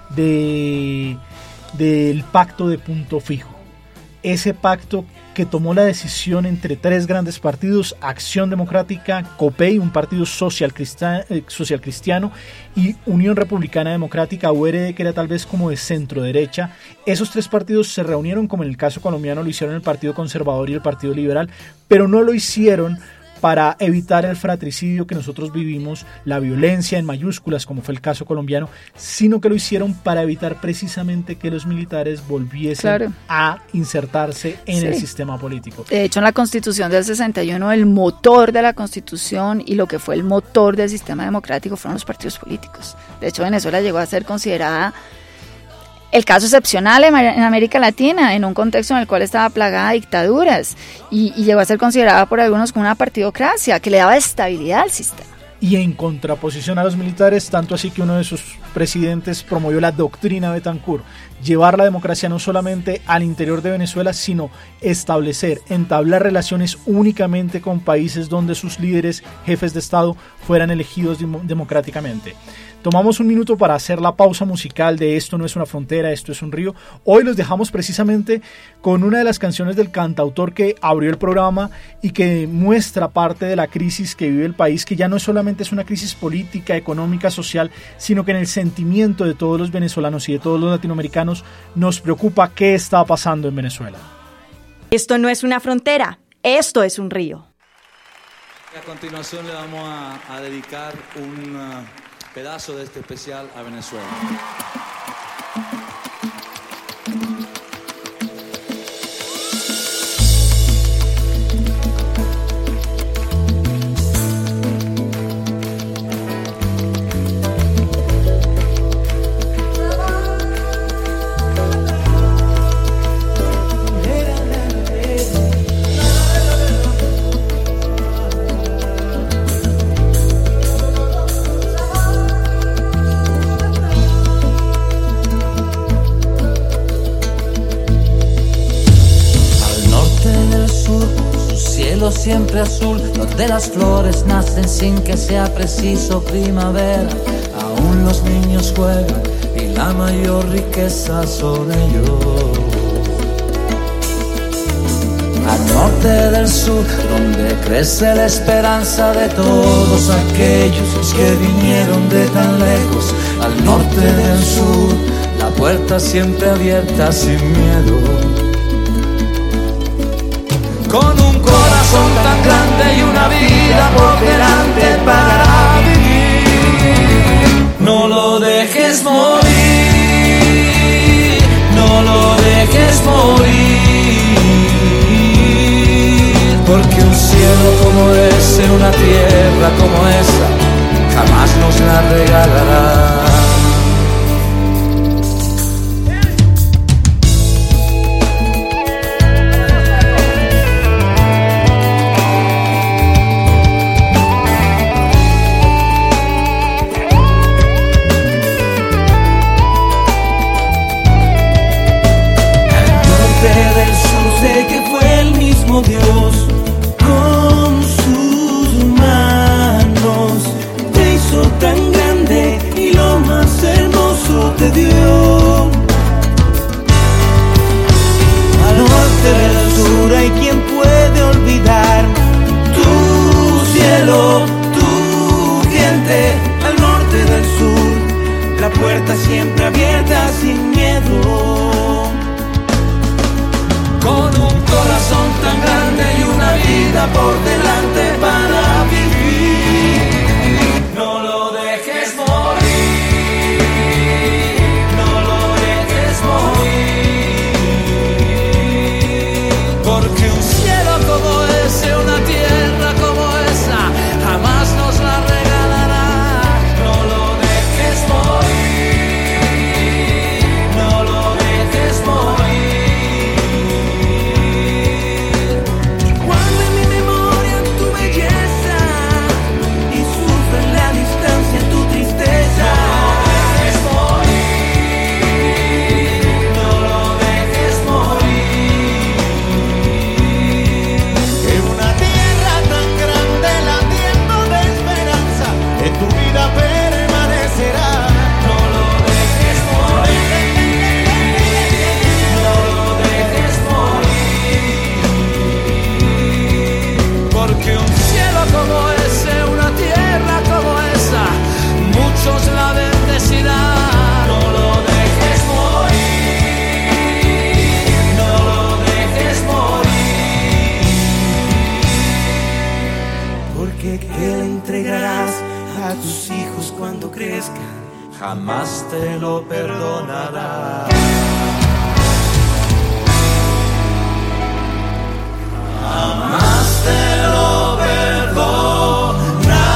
de del pacto de Punto Fijo. Ese pacto que tomó la decisión entre tres grandes partidos, Acción Democrática, COPEI, un partido social, cristiano, eh, social cristiano, y Unión Republicana Democrática, U R D, que era tal vez como de centro derecha. Esos tres partidos se reunieron, como en el caso colombiano lo hicieron el Partido Conservador y el Partido Liberal, pero no lo hicieron para evitar el fratricidio que nosotros vivimos, la violencia en mayúsculas, como fue el caso colombiano, sino que lo hicieron para evitar precisamente que los militares volviesen claro. a insertarse en sí. el sistema político. De hecho, en la Constitución del sesenta y uno, el motor de la Constitución y lo que fue el motor del sistema democrático fueron los partidos políticos. De hecho, Venezuela llegó a ser considerada el caso excepcional en América Latina, en un contexto en el cual estaba plagada de dictaduras y, y llegó a ser considerada por algunos como una partidocracia que le daba estabilidad al sistema. Y en contraposición a los militares, tanto así que uno de sus presidentes promovió la doctrina Betancourt, llevar la democracia no solamente al interior de Venezuela, sino establecer, entablar relaciones únicamente con países donde sus líderes, jefes de Estado, fueran elegidos democráticamente. Tomamos un minuto para hacer la pausa musical de Esto no es una frontera, esto es un río. Hoy los dejamos precisamente con una de las canciones del cantautor que abrió el programa y que muestra parte de la crisis que vive el país, que ya no solamente es una crisis política, económica, social, sino que en el sentimiento de todos los venezolanos y de todos los latinoamericanos nos preocupa qué está pasando en Venezuela. Esto no es una frontera, esto es un río. A continuación le vamos a, a dedicar un uh, pedazo de este especial a Venezuela. Siempre azul, donde las flores nacen sin que sea preciso primavera. Aún los niños juegan y la mayor riqueza son ellos. Al norte del sur, donde crece la esperanza de todos aquellos que vinieron de tan lejos. Al norte del sur, la puerta siempre abierta sin miedo. Con un corazón tan grande y una vida por delante para vivir. No lo dejes morir, no lo dejes morir, porque un cielo como ese, una tierra como esa, jamás nos la regalará. Que fue el mismo Dios con sus manos, te hizo tan grande y lo más hermoso te dio. Al norte del sur hay quien puede olvidar tu cielo, tu gente. Al norte del sur, la puerta siempre abierta sin miedo. Con un corazón tan grande y una vida por delante para vivir. No lo dejes morir, no lo dejes morir, porque un cielo como ese, una tierra como esa, jamás nos la regalará. No lo dejes morir, no lo dejes morir. La bendecirá. No lo dejes morir, no lo dejes morir, porque ¿qué le entregarás a tus hijos cuando crezcan? Jamás te lo perdonará. Jamás te lo perdonará.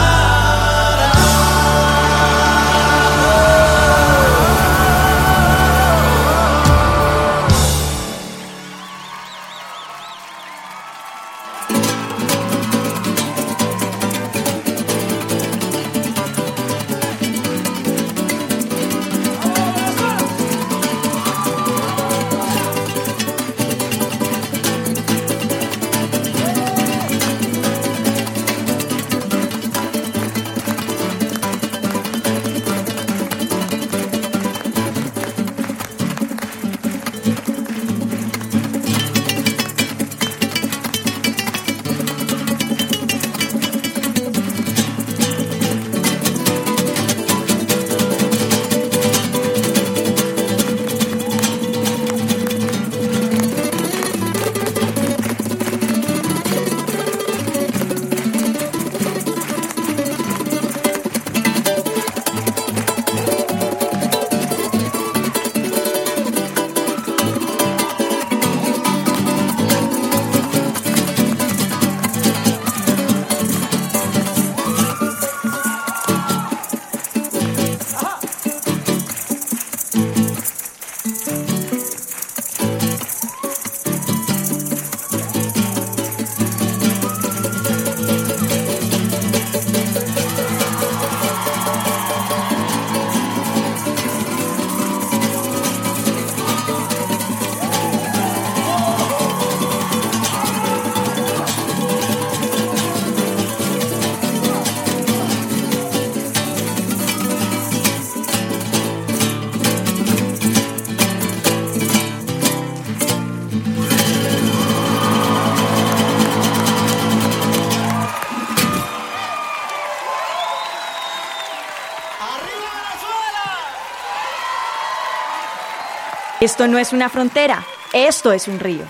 Esto no es una frontera, esto es un río.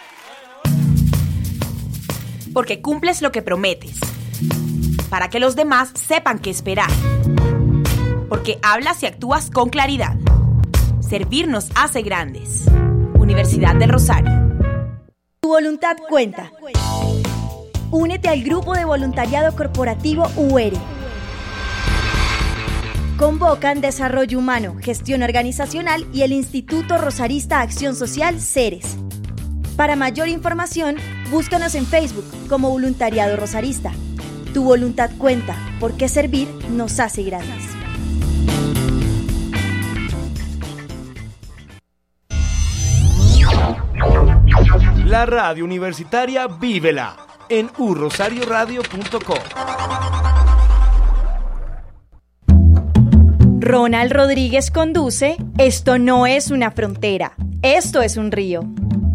Porque cumples lo que prometes, para que los demás sepan qué esperar. Porque hablas y actúas con claridad. Servir nos hace grandes. Universidad del Rosario. Tu voluntad cuenta. Únete al Grupo de Voluntariado Corporativo U E R E. Convocan Desarrollo Humano, Gestión Organizacional y el Instituto Rosarista Acción Social CERES. Para mayor información, búscanos en Facebook como Voluntariado Rosarista. Tu voluntad cuenta, porque servir nos hace grandes. La radio universitaria vívela en u rosario radio punto com. Ronald Rodríguez conduce Esto no es una frontera, esto es un río.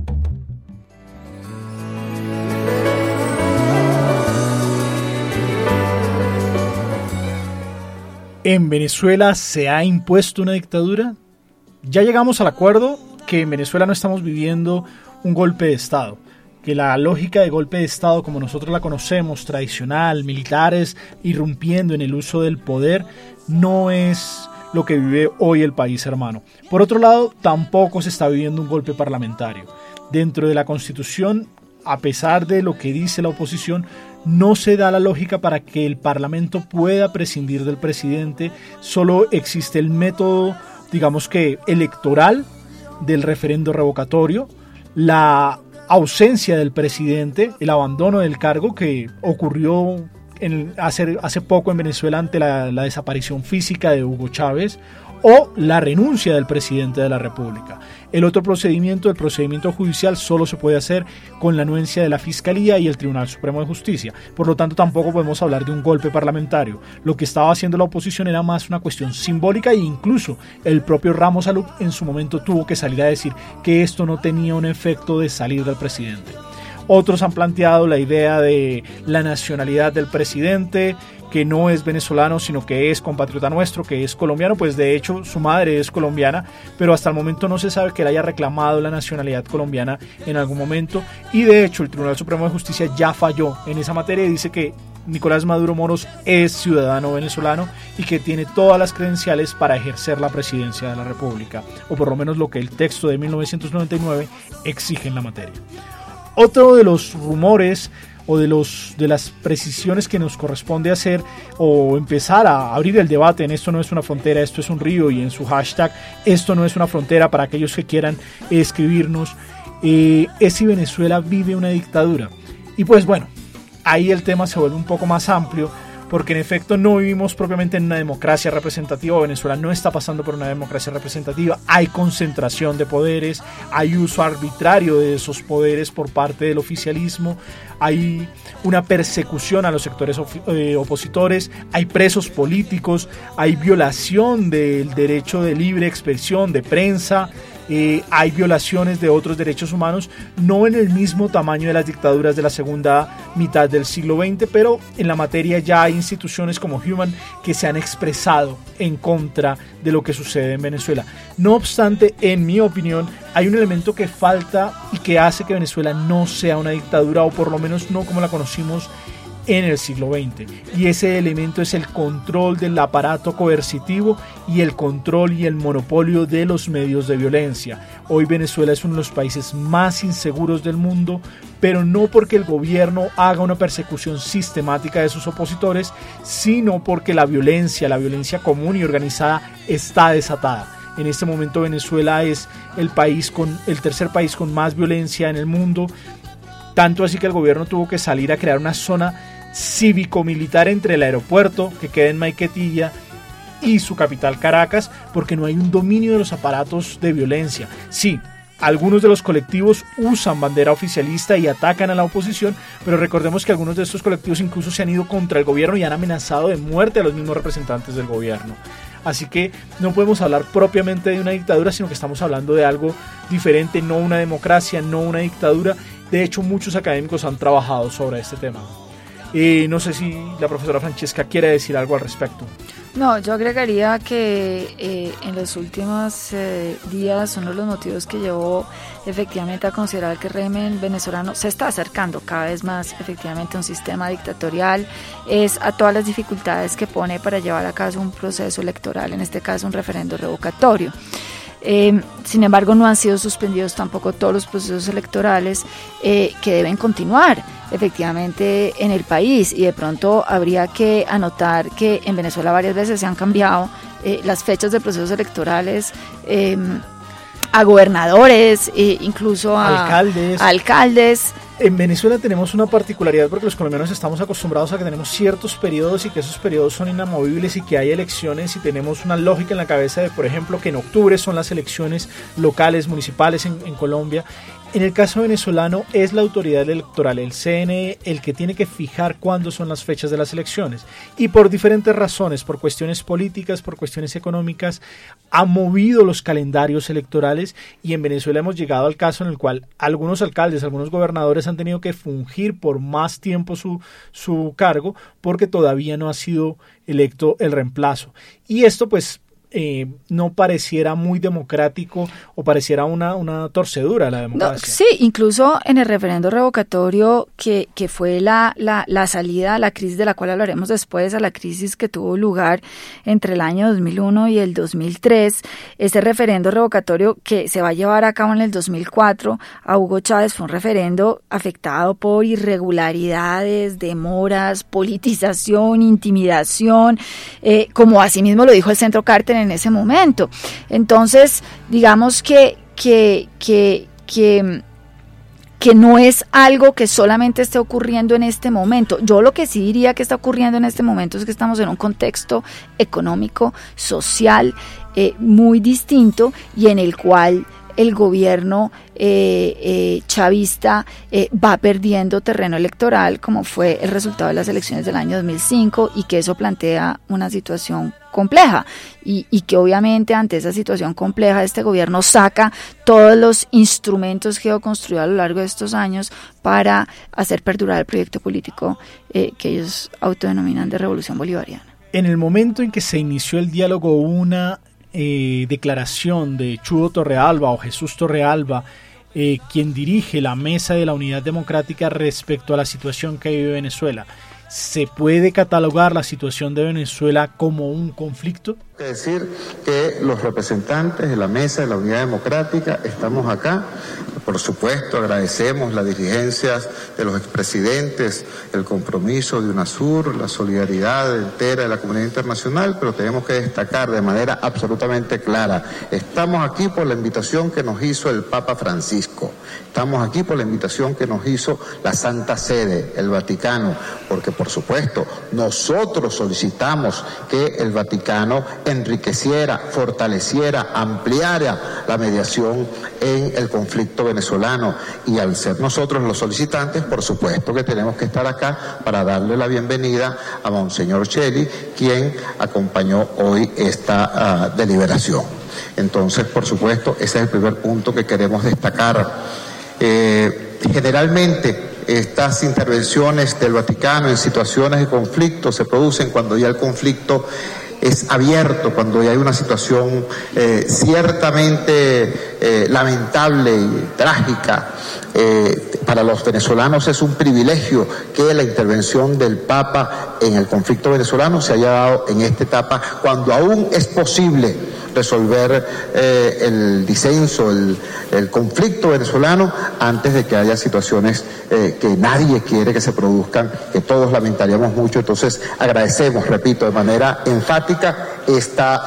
¿En Venezuela se ha impuesto una dictadura? Ya llegamos al acuerdo que en Venezuela no estamos viviendo un golpe de Estado, que la lógica de golpe de Estado como nosotros la conocemos, tradicional, militares irrumpiendo en el uso del poder, no es lo que vive hoy el país hermano. Por otro lado, tampoco se está viviendo un golpe parlamentario. Dentro de la Constitución, a pesar de lo que dice la oposición, no se da la lógica para que el Parlamento pueda prescindir del presidente. Solo existe el método, digamos que electoral, del referendo revocatorio, la ausencia del presidente, el abandono del cargo que ocurrió en, hace, hace poco en Venezuela ante la, la desaparición física de Hugo Chávez, o la renuncia del presidente de la República. El otro procedimiento, el procedimiento judicial, solo se puede hacer con la anuencia de la Fiscalía y el Tribunal Supremo de Justicia. Por lo tanto, tampoco podemos hablar de un golpe parlamentario. Lo que estaba haciendo la oposición era más una cuestión simbólica, e incluso el propio Ramos Aluc en su momento tuvo que salir a decir que esto no tenía un efecto de salir del presidente. Otros han planteado la idea de la nacionalidad del presidente, que no es venezolano, sino que es compatriota nuestro, que es colombiano. Pues de hecho su madre es colombiana, pero hasta el momento no se sabe que él haya reclamado la nacionalidad colombiana en algún momento, y de hecho el Tribunal Supremo de Justicia ya falló en esa materia y dice que Nicolás Maduro Moros es ciudadano venezolano y que tiene todas las credenciales para ejercer la presidencia de la República, o por lo menos lo que el texto de mil novecientos noventa y nueve exige en la materia. Otro de los rumores o de, los, de las precisiones que nos corresponde hacer o empezar a abrir el debate en Esto no es una frontera, esto es un río, y en su hashtag Esto no es una frontera para aquellos que quieran escribirnos, eh, es si Venezuela vive una dictadura. Y pues bueno, ahí el tema se vuelve un poco más amplio, porque en efecto no vivimos propiamente en una democracia representativa. Venezuela no está pasando por una democracia representativa. Hay concentración de poderes, hay uso arbitrario de esos poderes por parte del oficialismo, hay una persecución a los sectores eh, opositores, hay presos políticos, hay violación del derecho de libre expresión, de prensa. Eh, hay violaciones de otros derechos humanos, no en el mismo tamaño de las dictaduras de la segunda mitad del siglo veinte, pero en la materia ya hay instituciones como Human que se han expresado en contra de lo que sucede en Venezuela. No obstante, en mi opinión, hay un elemento que falta y que hace que Venezuela no sea una dictadura, o por lo menos no como la conocimos en el siglo veinte, y ese elemento es el control del aparato coercitivo y el control y el monopolio de los medios de violencia. Hoy Venezuela es uno de los países más inseguros del mundo, pero no porque el gobierno haga una persecución sistemática de sus opositores, sino porque la violencia, la violencia común y organizada está desatada. En este momento Venezuela es el país con el tercer país con más violencia en el mundo, tanto así que el gobierno tuvo que salir a crear una zona cívico-militar entre el aeropuerto, que queda en Maiquetía, y su capital Caracas, porque no hay un dominio de los aparatos de violencia. Sí, algunos de los colectivos usan bandera oficialista y atacan a la oposición, pero recordemos que algunos de estos colectivos incluso se han ido contra el gobierno y han amenazado de muerte a los mismos representantes del gobierno. Así que no podemos hablar propiamente de una dictadura, sino que estamos hablando de algo diferente, no una democracia, no una dictadura. De hecho, muchos académicos han trabajado sobre este tema. Eh, no sé si la profesora Francesca quiere decir algo al respecto. No, yo agregaría que eh, en los últimos eh, días uno de los motivos que llevó efectivamente a considerar que el régimen venezolano se está acercando cada vez más efectivamente a un sistema dictatorial es a todas las dificultades que pone para llevar a cabo un proceso electoral, en este caso un referendo revocatorio. Eh, sin embargo, no han sido suspendidos tampoco todos los procesos electorales eh, que deben continuar efectivamente en el país, y de pronto habría que anotar que en Venezuela varias veces se han cambiado eh, las fechas de procesos electorales eh, a gobernadores, e incluso a alcaldes. a alcaldes. En Venezuela tenemos una particularidad porque los colombianos estamos acostumbrados a que tenemos ciertos periodos y que esos periodos son inamovibles y que hay elecciones, y tenemos una lógica en la cabeza de, por ejemplo, que en octubre son las elecciones locales, municipales en, en Colombia. En el caso venezolano es la autoridad electoral, el C N E, el que tiene que fijar cuándo son las fechas de las elecciones, y por diferentes razones, por cuestiones políticas, por cuestiones económicas, ha movido los calendarios electorales, y en Venezuela hemos llegado al caso en el cual algunos alcaldes, algunos gobernadores han tenido que fungir por más tiempo su, su cargo porque todavía no ha sido electo el reemplazo. Y esto pues Eh, no pareciera muy democrático o pareciera una, una torcedura a la democracia. No, sí, incluso en el referendo revocatorio que, que fue la, la, la salida a la crisis de la cual hablaremos después, a la crisis que tuvo lugar entre el año dos mil uno y el dos mil tres, ese referendo revocatorio que se va a llevar a cabo en el dos mil cuatro a Hugo Chávez fue un referendo afectado por irregularidades, demoras, politización, intimidación, eh, como asimismo lo dijo el Centro Carter en ese momento. Entonces, digamos que, que, que, que, que no es algo que solamente esté ocurriendo en este momento. Yo lo que sí diría que está ocurriendo en este momento es que estamos en un contexto económico, social, eh, muy distinto, y en el cual el gobierno eh, eh, chavista eh, va perdiendo terreno electoral, como fue el resultado de las elecciones del año dos mil cinco, y que eso plantea una situación compleja, y, y que obviamente ante esa situación compleja este gobierno saca todos los instrumentos que ha construido a lo largo de estos años para hacer perdurar el proyecto político eh, que ellos autodenominan de Revolución Bolivariana. En el momento en que se inició el diálogo, una Eh, declaración de Chudo Torrealba o Jesús Torrealba, eh, quien dirige la Mesa de la Unidad Democrática respecto a la situación que vive Venezuela. ¿Se puede catalogar la situación de Venezuela como un conflicto? Es decir, que los representantes de la Mesa de la Unidad Democrática estamos acá. Por supuesto, agradecemos las diligencias de los expresidentes, el compromiso de UNASUR, la solidaridad entera de la comunidad internacional, pero tenemos que destacar de manera absolutamente clara: estamos aquí por la invitación que nos hizo el Papa Francisco, estamos aquí por la invitación que nos hizo la Santa Sede, el Vaticano, porque por supuesto nosotros solicitamos que el Vaticano enriqueciera, fortaleciera, ampliara la mediación en el conflicto venezolano, y al ser nosotros los solicitantes, por supuesto que tenemos que estar acá para darle la bienvenida a Monseñor Cheli, quien acompañó hoy esta uh, deliberación. Entonces, por supuesto, ese es el primer punto que queremos destacar. Eh, generalmente estas intervenciones del Vaticano en situaciones de conflicto se producen cuando ya el conflicto es abierto, cuando ya hay una situación eh, ciertamente eh, lamentable y trágica. Eh, para los venezolanos es un privilegio que la intervención del Papa en el conflicto venezolano se haya dado en esta etapa, cuando aún es posible resolver eh, el disenso, el, el conflicto venezolano, antes de que haya situaciones eh, que nadie quiere que se produzcan, que todos lamentaríamos mucho. Entonces agradecemos, repito, de manera enfática esta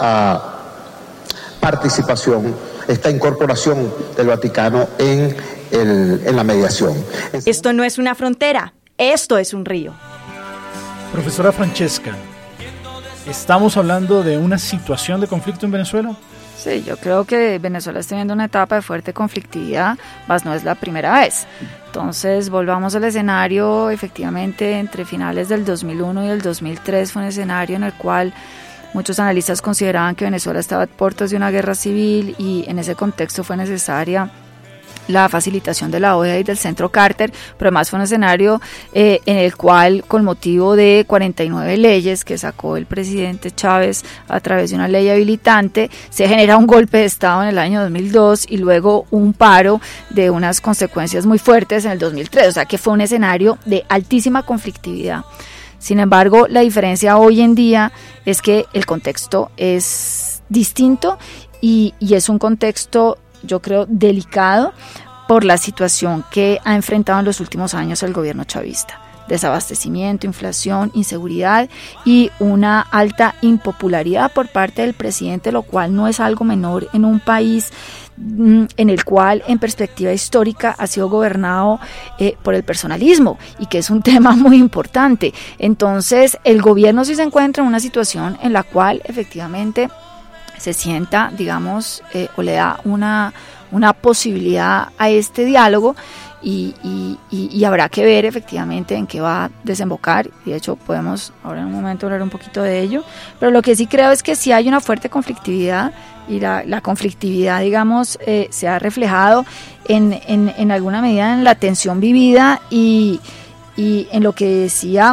uh, participación, esta incorporación del Vaticano en, el, en la mediación. Esto no es una frontera, esto es un río. Profesora Francesca, ¿estamos hablando de una situación de conflicto en Venezuela? Sí, yo creo que Venezuela está viviendo una etapa de fuerte conflictividad, mas no es la primera vez. Entonces, volvamos al escenario. Efectivamente, entre finales del dos mil uno y el dos mil tres fue un escenario en el cual muchos analistas consideraban que Venezuela estaba a puertas de una guerra civil, y en ese contexto fue necesaria la facilitación de la O E A y del Centro Carter, pero además fue un escenario eh, en el cual, con motivo de cuarenta y nueve leyes que sacó el presidente Chávez a través de una ley habilitante, se genera un golpe de Estado en el año dos mil dos y luego un paro de unas consecuencias muy fuertes en el dos mil tres, o sea que fue un escenario de altísima conflictividad. Sin embargo, la diferencia hoy en día es que el contexto es distinto y, y es un contexto, yo creo, delicado por la situación que ha enfrentado en los últimos años el gobierno chavista. Desabastecimiento, inflación, inseguridad y una alta impopularidad por parte del presidente, lo cual no es algo menor en un país en el cual en perspectiva histórica ha sido gobernado eh, por el personalismo y que es un tema muy importante. Entonces el gobierno sí se encuentra en una situación en la cual efectivamente se sienta, digamos, eh, o le da una, una posibilidad a este diálogo y, y, y, y habrá que ver efectivamente en qué va a desembocar. De hecho podemos ahora en un momento hablar un poquito de ello, pero lo que sí creo es que sí hay una fuerte conflictividad y la, la conflictividad, digamos, eh, se ha reflejado en, en, en alguna medida en la tensión vivida y, y en lo que decía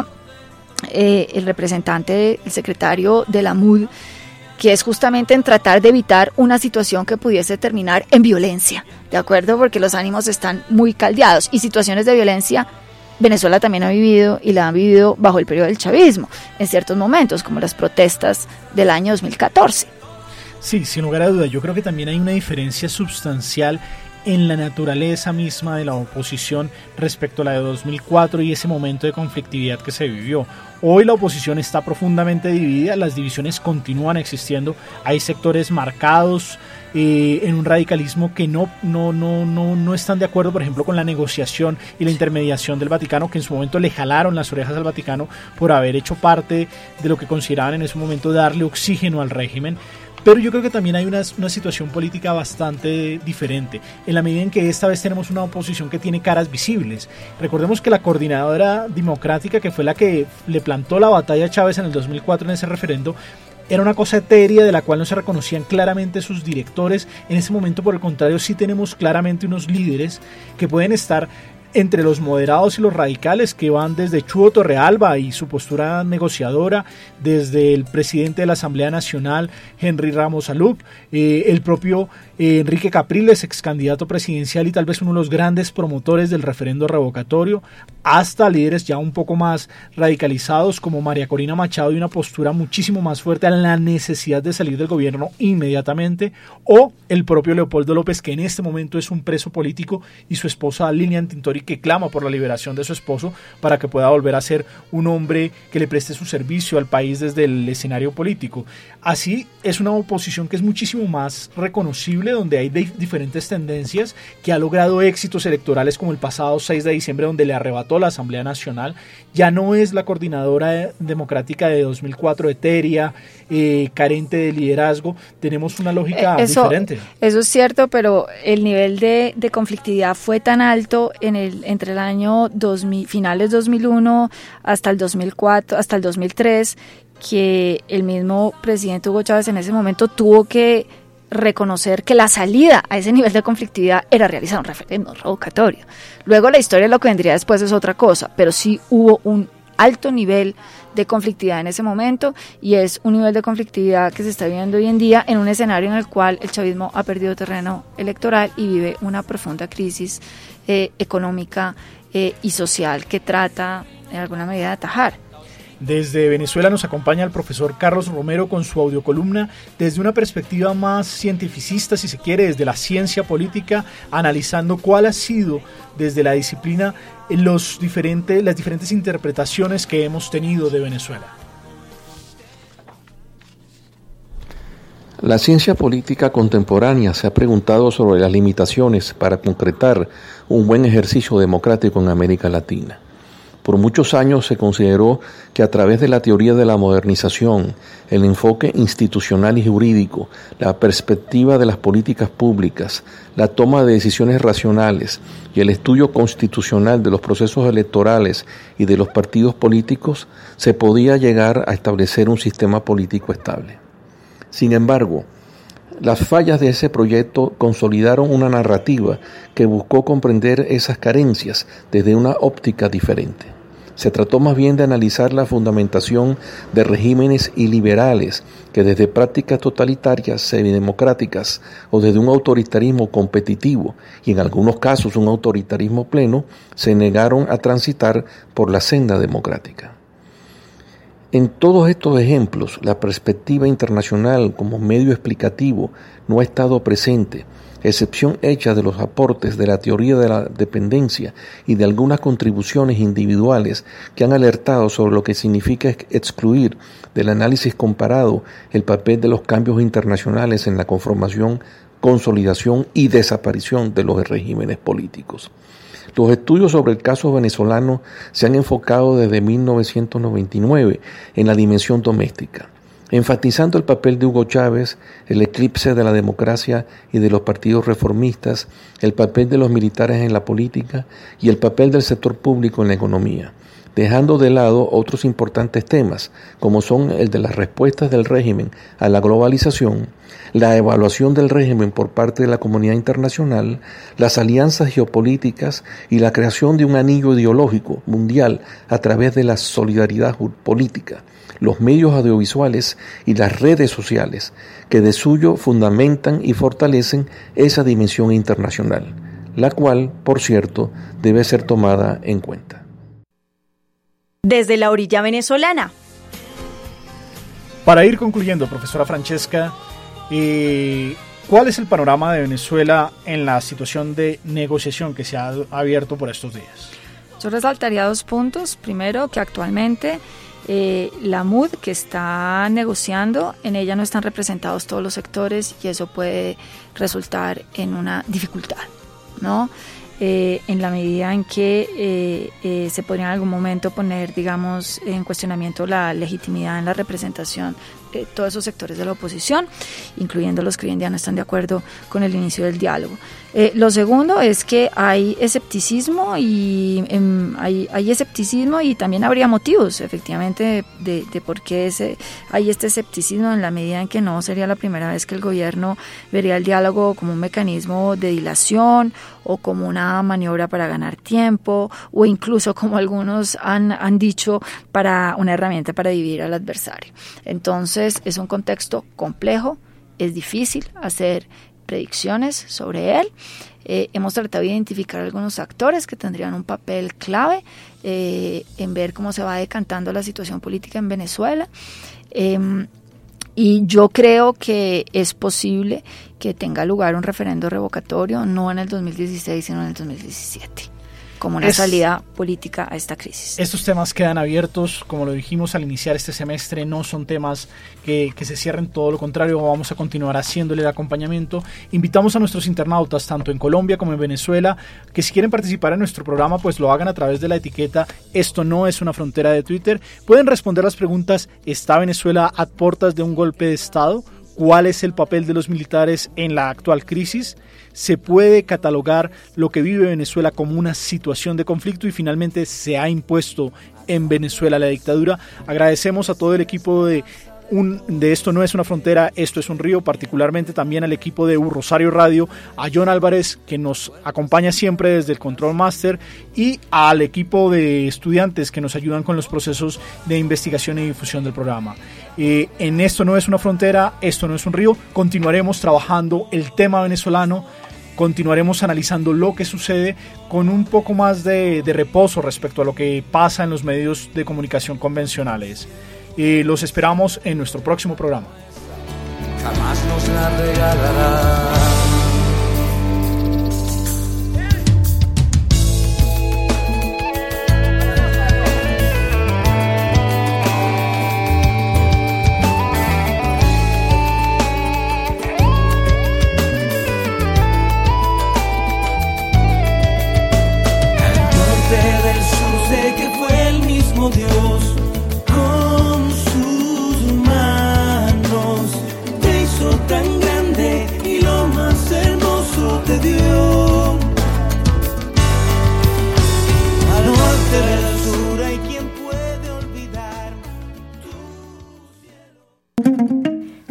eh, el representante, el secretario de la M U D, que es justamente en tratar de evitar una situación que pudiese terminar en violencia, ¿de acuerdo? Porque los ánimos están muy caldeados y situaciones de violencia Venezuela también ha vivido y la ha vivido bajo el periodo del chavismo, en ciertos momentos, como las protestas del año dos mil catorce. Sí, sin lugar a duda, yo creo que también hay una diferencia sustancial en la naturaleza misma de la oposición respecto a la de dos mil cuatro y ese momento de conflictividad que se vivió. Hoy la oposición está profundamente dividida, las divisiones continúan existiendo, hay sectores marcados eh, en un radicalismo que no, no, no, no, no están de acuerdo, por ejemplo, con la negociación y la intermediación del Vaticano, que en su momento le jalaron las orejas al Vaticano por haber hecho parte de lo que consideraban en ese momento darle oxígeno al régimen. Pero yo creo que también hay una, una situación política bastante diferente, en la medida en que esta vez tenemos una oposición que tiene caras visibles. Recordemos que la coordinadora democrática, que fue la que le plantó la batalla a Chávez en el dos mil cuatro en ese referendo, era una cosa etérea de la cual no se reconocían claramente sus directores. En ese momento, por el contrario, sí tenemos claramente unos líderes que pueden estar entre los moderados y los radicales, que van desde Chuo Torrealba y su postura negociadora, desde el presidente de la Asamblea Nacional, Henry Ramos Alup, eh, el propio eh, Enrique Capriles, ex candidato presidencial y tal vez uno de los grandes promotores del referendo revocatorio, hasta líderes ya un poco más radicalizados como María Corina Machado y una postura muchísimo más fuerte a la necesidad de salir del gobierno inmediatamente, o el propio Leopoldo López, que en este momento es un preso político, y su esposa Lilian Tintori, que clama por la liberación de su esposo para que pueda volver a ser un hombre que le preste su servicio al país desde el escenario político. Así es una oposición que es muchísimo más reconocible, donde hay de diferentes tendencias, que ha logrado éxitos electorales como el pasado seis de diciembre, donde le arrebató la Asamblea Nacional. Ya no es la coordinadora democrática de dos mil cuatro, etérea, eh, carente de liderazgo. Tenemos una lógica eso, diferente. Eso es cierto, pero el nivel de, de conflictividad fue tan alto en el, entre el año dos mil, finales dos mil uno hasta el dos mil cuatro, hasta el dos mil tres, que el mismo presidente Hugo Chávez en ese momento tuvo que reconocer que la salida a ese nivel de conflictividad era realizar un referéndum revocatorio. Luego la historia, lo que vendría después, es otra cosa, pero sí hubo un alto nivel de conflictividad en ese momento, y es un nivel de conflictividad que se está viendo hoy en día en un escenario en el cual el chavismo ha perdido terreno electoral y vive una profunda crisis eh, económica eh, y social que trata en alguna medida de atajar. Desde Venezuela nos acompaña el profesor Carlos Romero con su audiocolumna desde una perspectiva más cientificista, si se quiere, desde la ciencia política, analizando cuál ha sido desde la disciplina los diferentes, las diferentes interpretaciones que hemos tenido de Venezuela. La ciencia política contemporánea se ha preguntado sobre las limitaciones para concretar un buen ejercicio democrático en América Latina. Por muchos años se consideró que a través de la teoría de la modernización, el enfoque institucional y jurídico, la perspectiva de las políticas públicas, la toma de decisiones racionales y el estudio constitucional de los procesos electorales y de los partidos políticos, se podía llegar a establecer un sistema político estable. Sin embargo, Las fallas de ese proyecto consolidaron una narrativa que buscó comprender esas carencias desde una óptica diferente. Se trató más bien de analizar la fundamentación de regímenes iliberales que desde prácticas totalitarias semidemocráticas o desde un autoritarismo competitivo y en algunos casos un autoritarismo pleno se negaron a transitar por la senda democrática. En todos estos ejemplos, la perspectiva internacional como medio explicativo no ha estado presente, excepción hecha de los aportes de la teoría de la dependencia y de algunas contribuciones individuales que han alertado sobre lo que significa excluir del análisis comparado el papel de los cambios internacionales en la conformación, consolidación y desaparición de los regímenes políticos. Los estudios sobre el caso venezolano se han enfocado desde mil novecientos noventa y nueve en la dimensión doméstica, enfatizando el papel de Hugo Chávez, el eclipse de la democracia y de los partidos reformistas, el papel de los militares en la política y el papel del sector público en la economía, dejando de lado otros importantes temas, como son el de las respuestas del régimen a la globalización, la evaluación del régimen por parte de la comunidad internacional, las alianzas geopolíticas y la creación de un anillo ideológico mundial a través de la solidaridad política, los medios audiovisuales y las redes sociales, que de suyo fundamentan y fortalecen esa dimensión internacional, la cual, por cierto, debe ser tomada en cuenta. Desde la orilla venezolana. Para ir concluyendo, profesora Francesca, eh, ¿cuál es el panorama de Venezuela en la situación de negociación que se ha abierto por estos días? Yo resaltaría dos puntos. Primero, que actualmente Eh, la M U D que está negociando, en ella no están representados todos los sectores y eso puede resultar en una dificultad, ¿no? Eh, en la medida en que eh, eh, se podría en algún momento poner, digamos, en cuestionamiento la legitimidad en la representación de todos esos sectores de la oposición, incluyendo los que hoy en día no están de acuerdo con el inicio del diálogo. Eh, lo segundo es que hay escepticismo y eh, hay, hay escepticismo y también habría motivos, efectivamente, de, de por qué ese, hay este escepticismo, en la medida en que no sería la primera vez que el gobierno vería el diálogo como un mecanismo de dilación o como una maniobra para ganar tiempo o incluso, como algunos han, han dicho, para una herramienta para dividir al adversario. Entonces es un contexto complejo, es difícil hacer predicciones sobre él. Eh, hemos tratado de identificar algunos actores que tendrían un papel clave eh, en ver cómo se va decantando la situación política en Venezuela. Eh, y yo creo que es posible que tenga lugar un referendo revocatorio, no en el dos mil dieciséis, sino en el dos mil diecisiete. Como una es, salida política a esta crisis. Estos temas quedan abiertos, como lo dijimos al iniciar este semestre, no son temas que, que se cierren, todo lo contrario, vamos a continuar haciéndole el acompañamiento. Invitamos a nuestros internautas, tanto en Colombia como en Venezuela, que si quieren participar en nuestro programa, pues lo hagan a través de la etiqueta Esto no es una frontera de Twitter. Pueden responder las preguntas: ¿está Venezuela a puertas de un golpe de Estado? ¿Cuál es el papel de los militares en la actual crisis? ¿Se puede catalogar lo que vive Venezuela como una situación de conflicto? Y finalmente, ¿se ha impuesto en Venezuela la dictadura? Agradecemos a todo el equipo de, un, de Esto no es una frontera, esto es un río, particularmente también al equipo de U Rosario Radio, a John Álvarez, que nos acompaña siempre desde el Control Master, y al equipo de estudiantes que nos ayudan con los procesos de investigación y difusión del programa. Eh, en Esto no es una frontera, esto no es un río, continuaremos trabajando el tema venezolano, continuaremos analizando lo que sucede con un poco más de, de reposo respecto a lo que pasa en los medios de comunicación convencionales. Eh, los esperamos en nuestro próximo programa. Jamás nos la regalará. Dios con sus manos te hizo tan grande y lo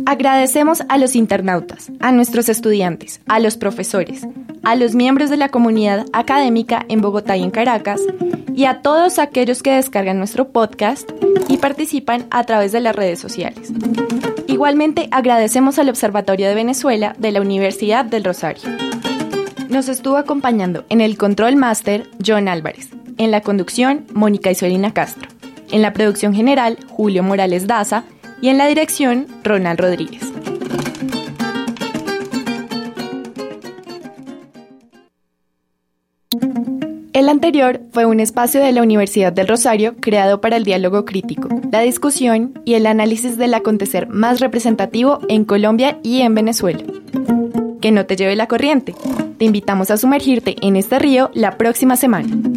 Agradecemos a los internautas, a nuestros estudiantes, a los profesores, a los miembros de la comunidad académica en Bogotá y en Caracas, y a todos aquellos que descargan nuestro podcast y participan a través de las redes sociales. Igualmente agradecemos al Observatorio de Venezuela de la Universidad del Rosario. Nos estuvo acompañando en el Control Master John Álvarez, en la conducción Mónica Isolina Castro, en la producción general Julio Morales Daza y en la dirección Ronald Rodríguez. El anterior fue un espacio de la Universidad del Rosario creado para el diálogo crítico, la discusión y el análisis del acontecer más representativo en Colombia y en Venezuela. Que no te lleve la corriente. Te invitamos a sumergirte en este río la próxima semana.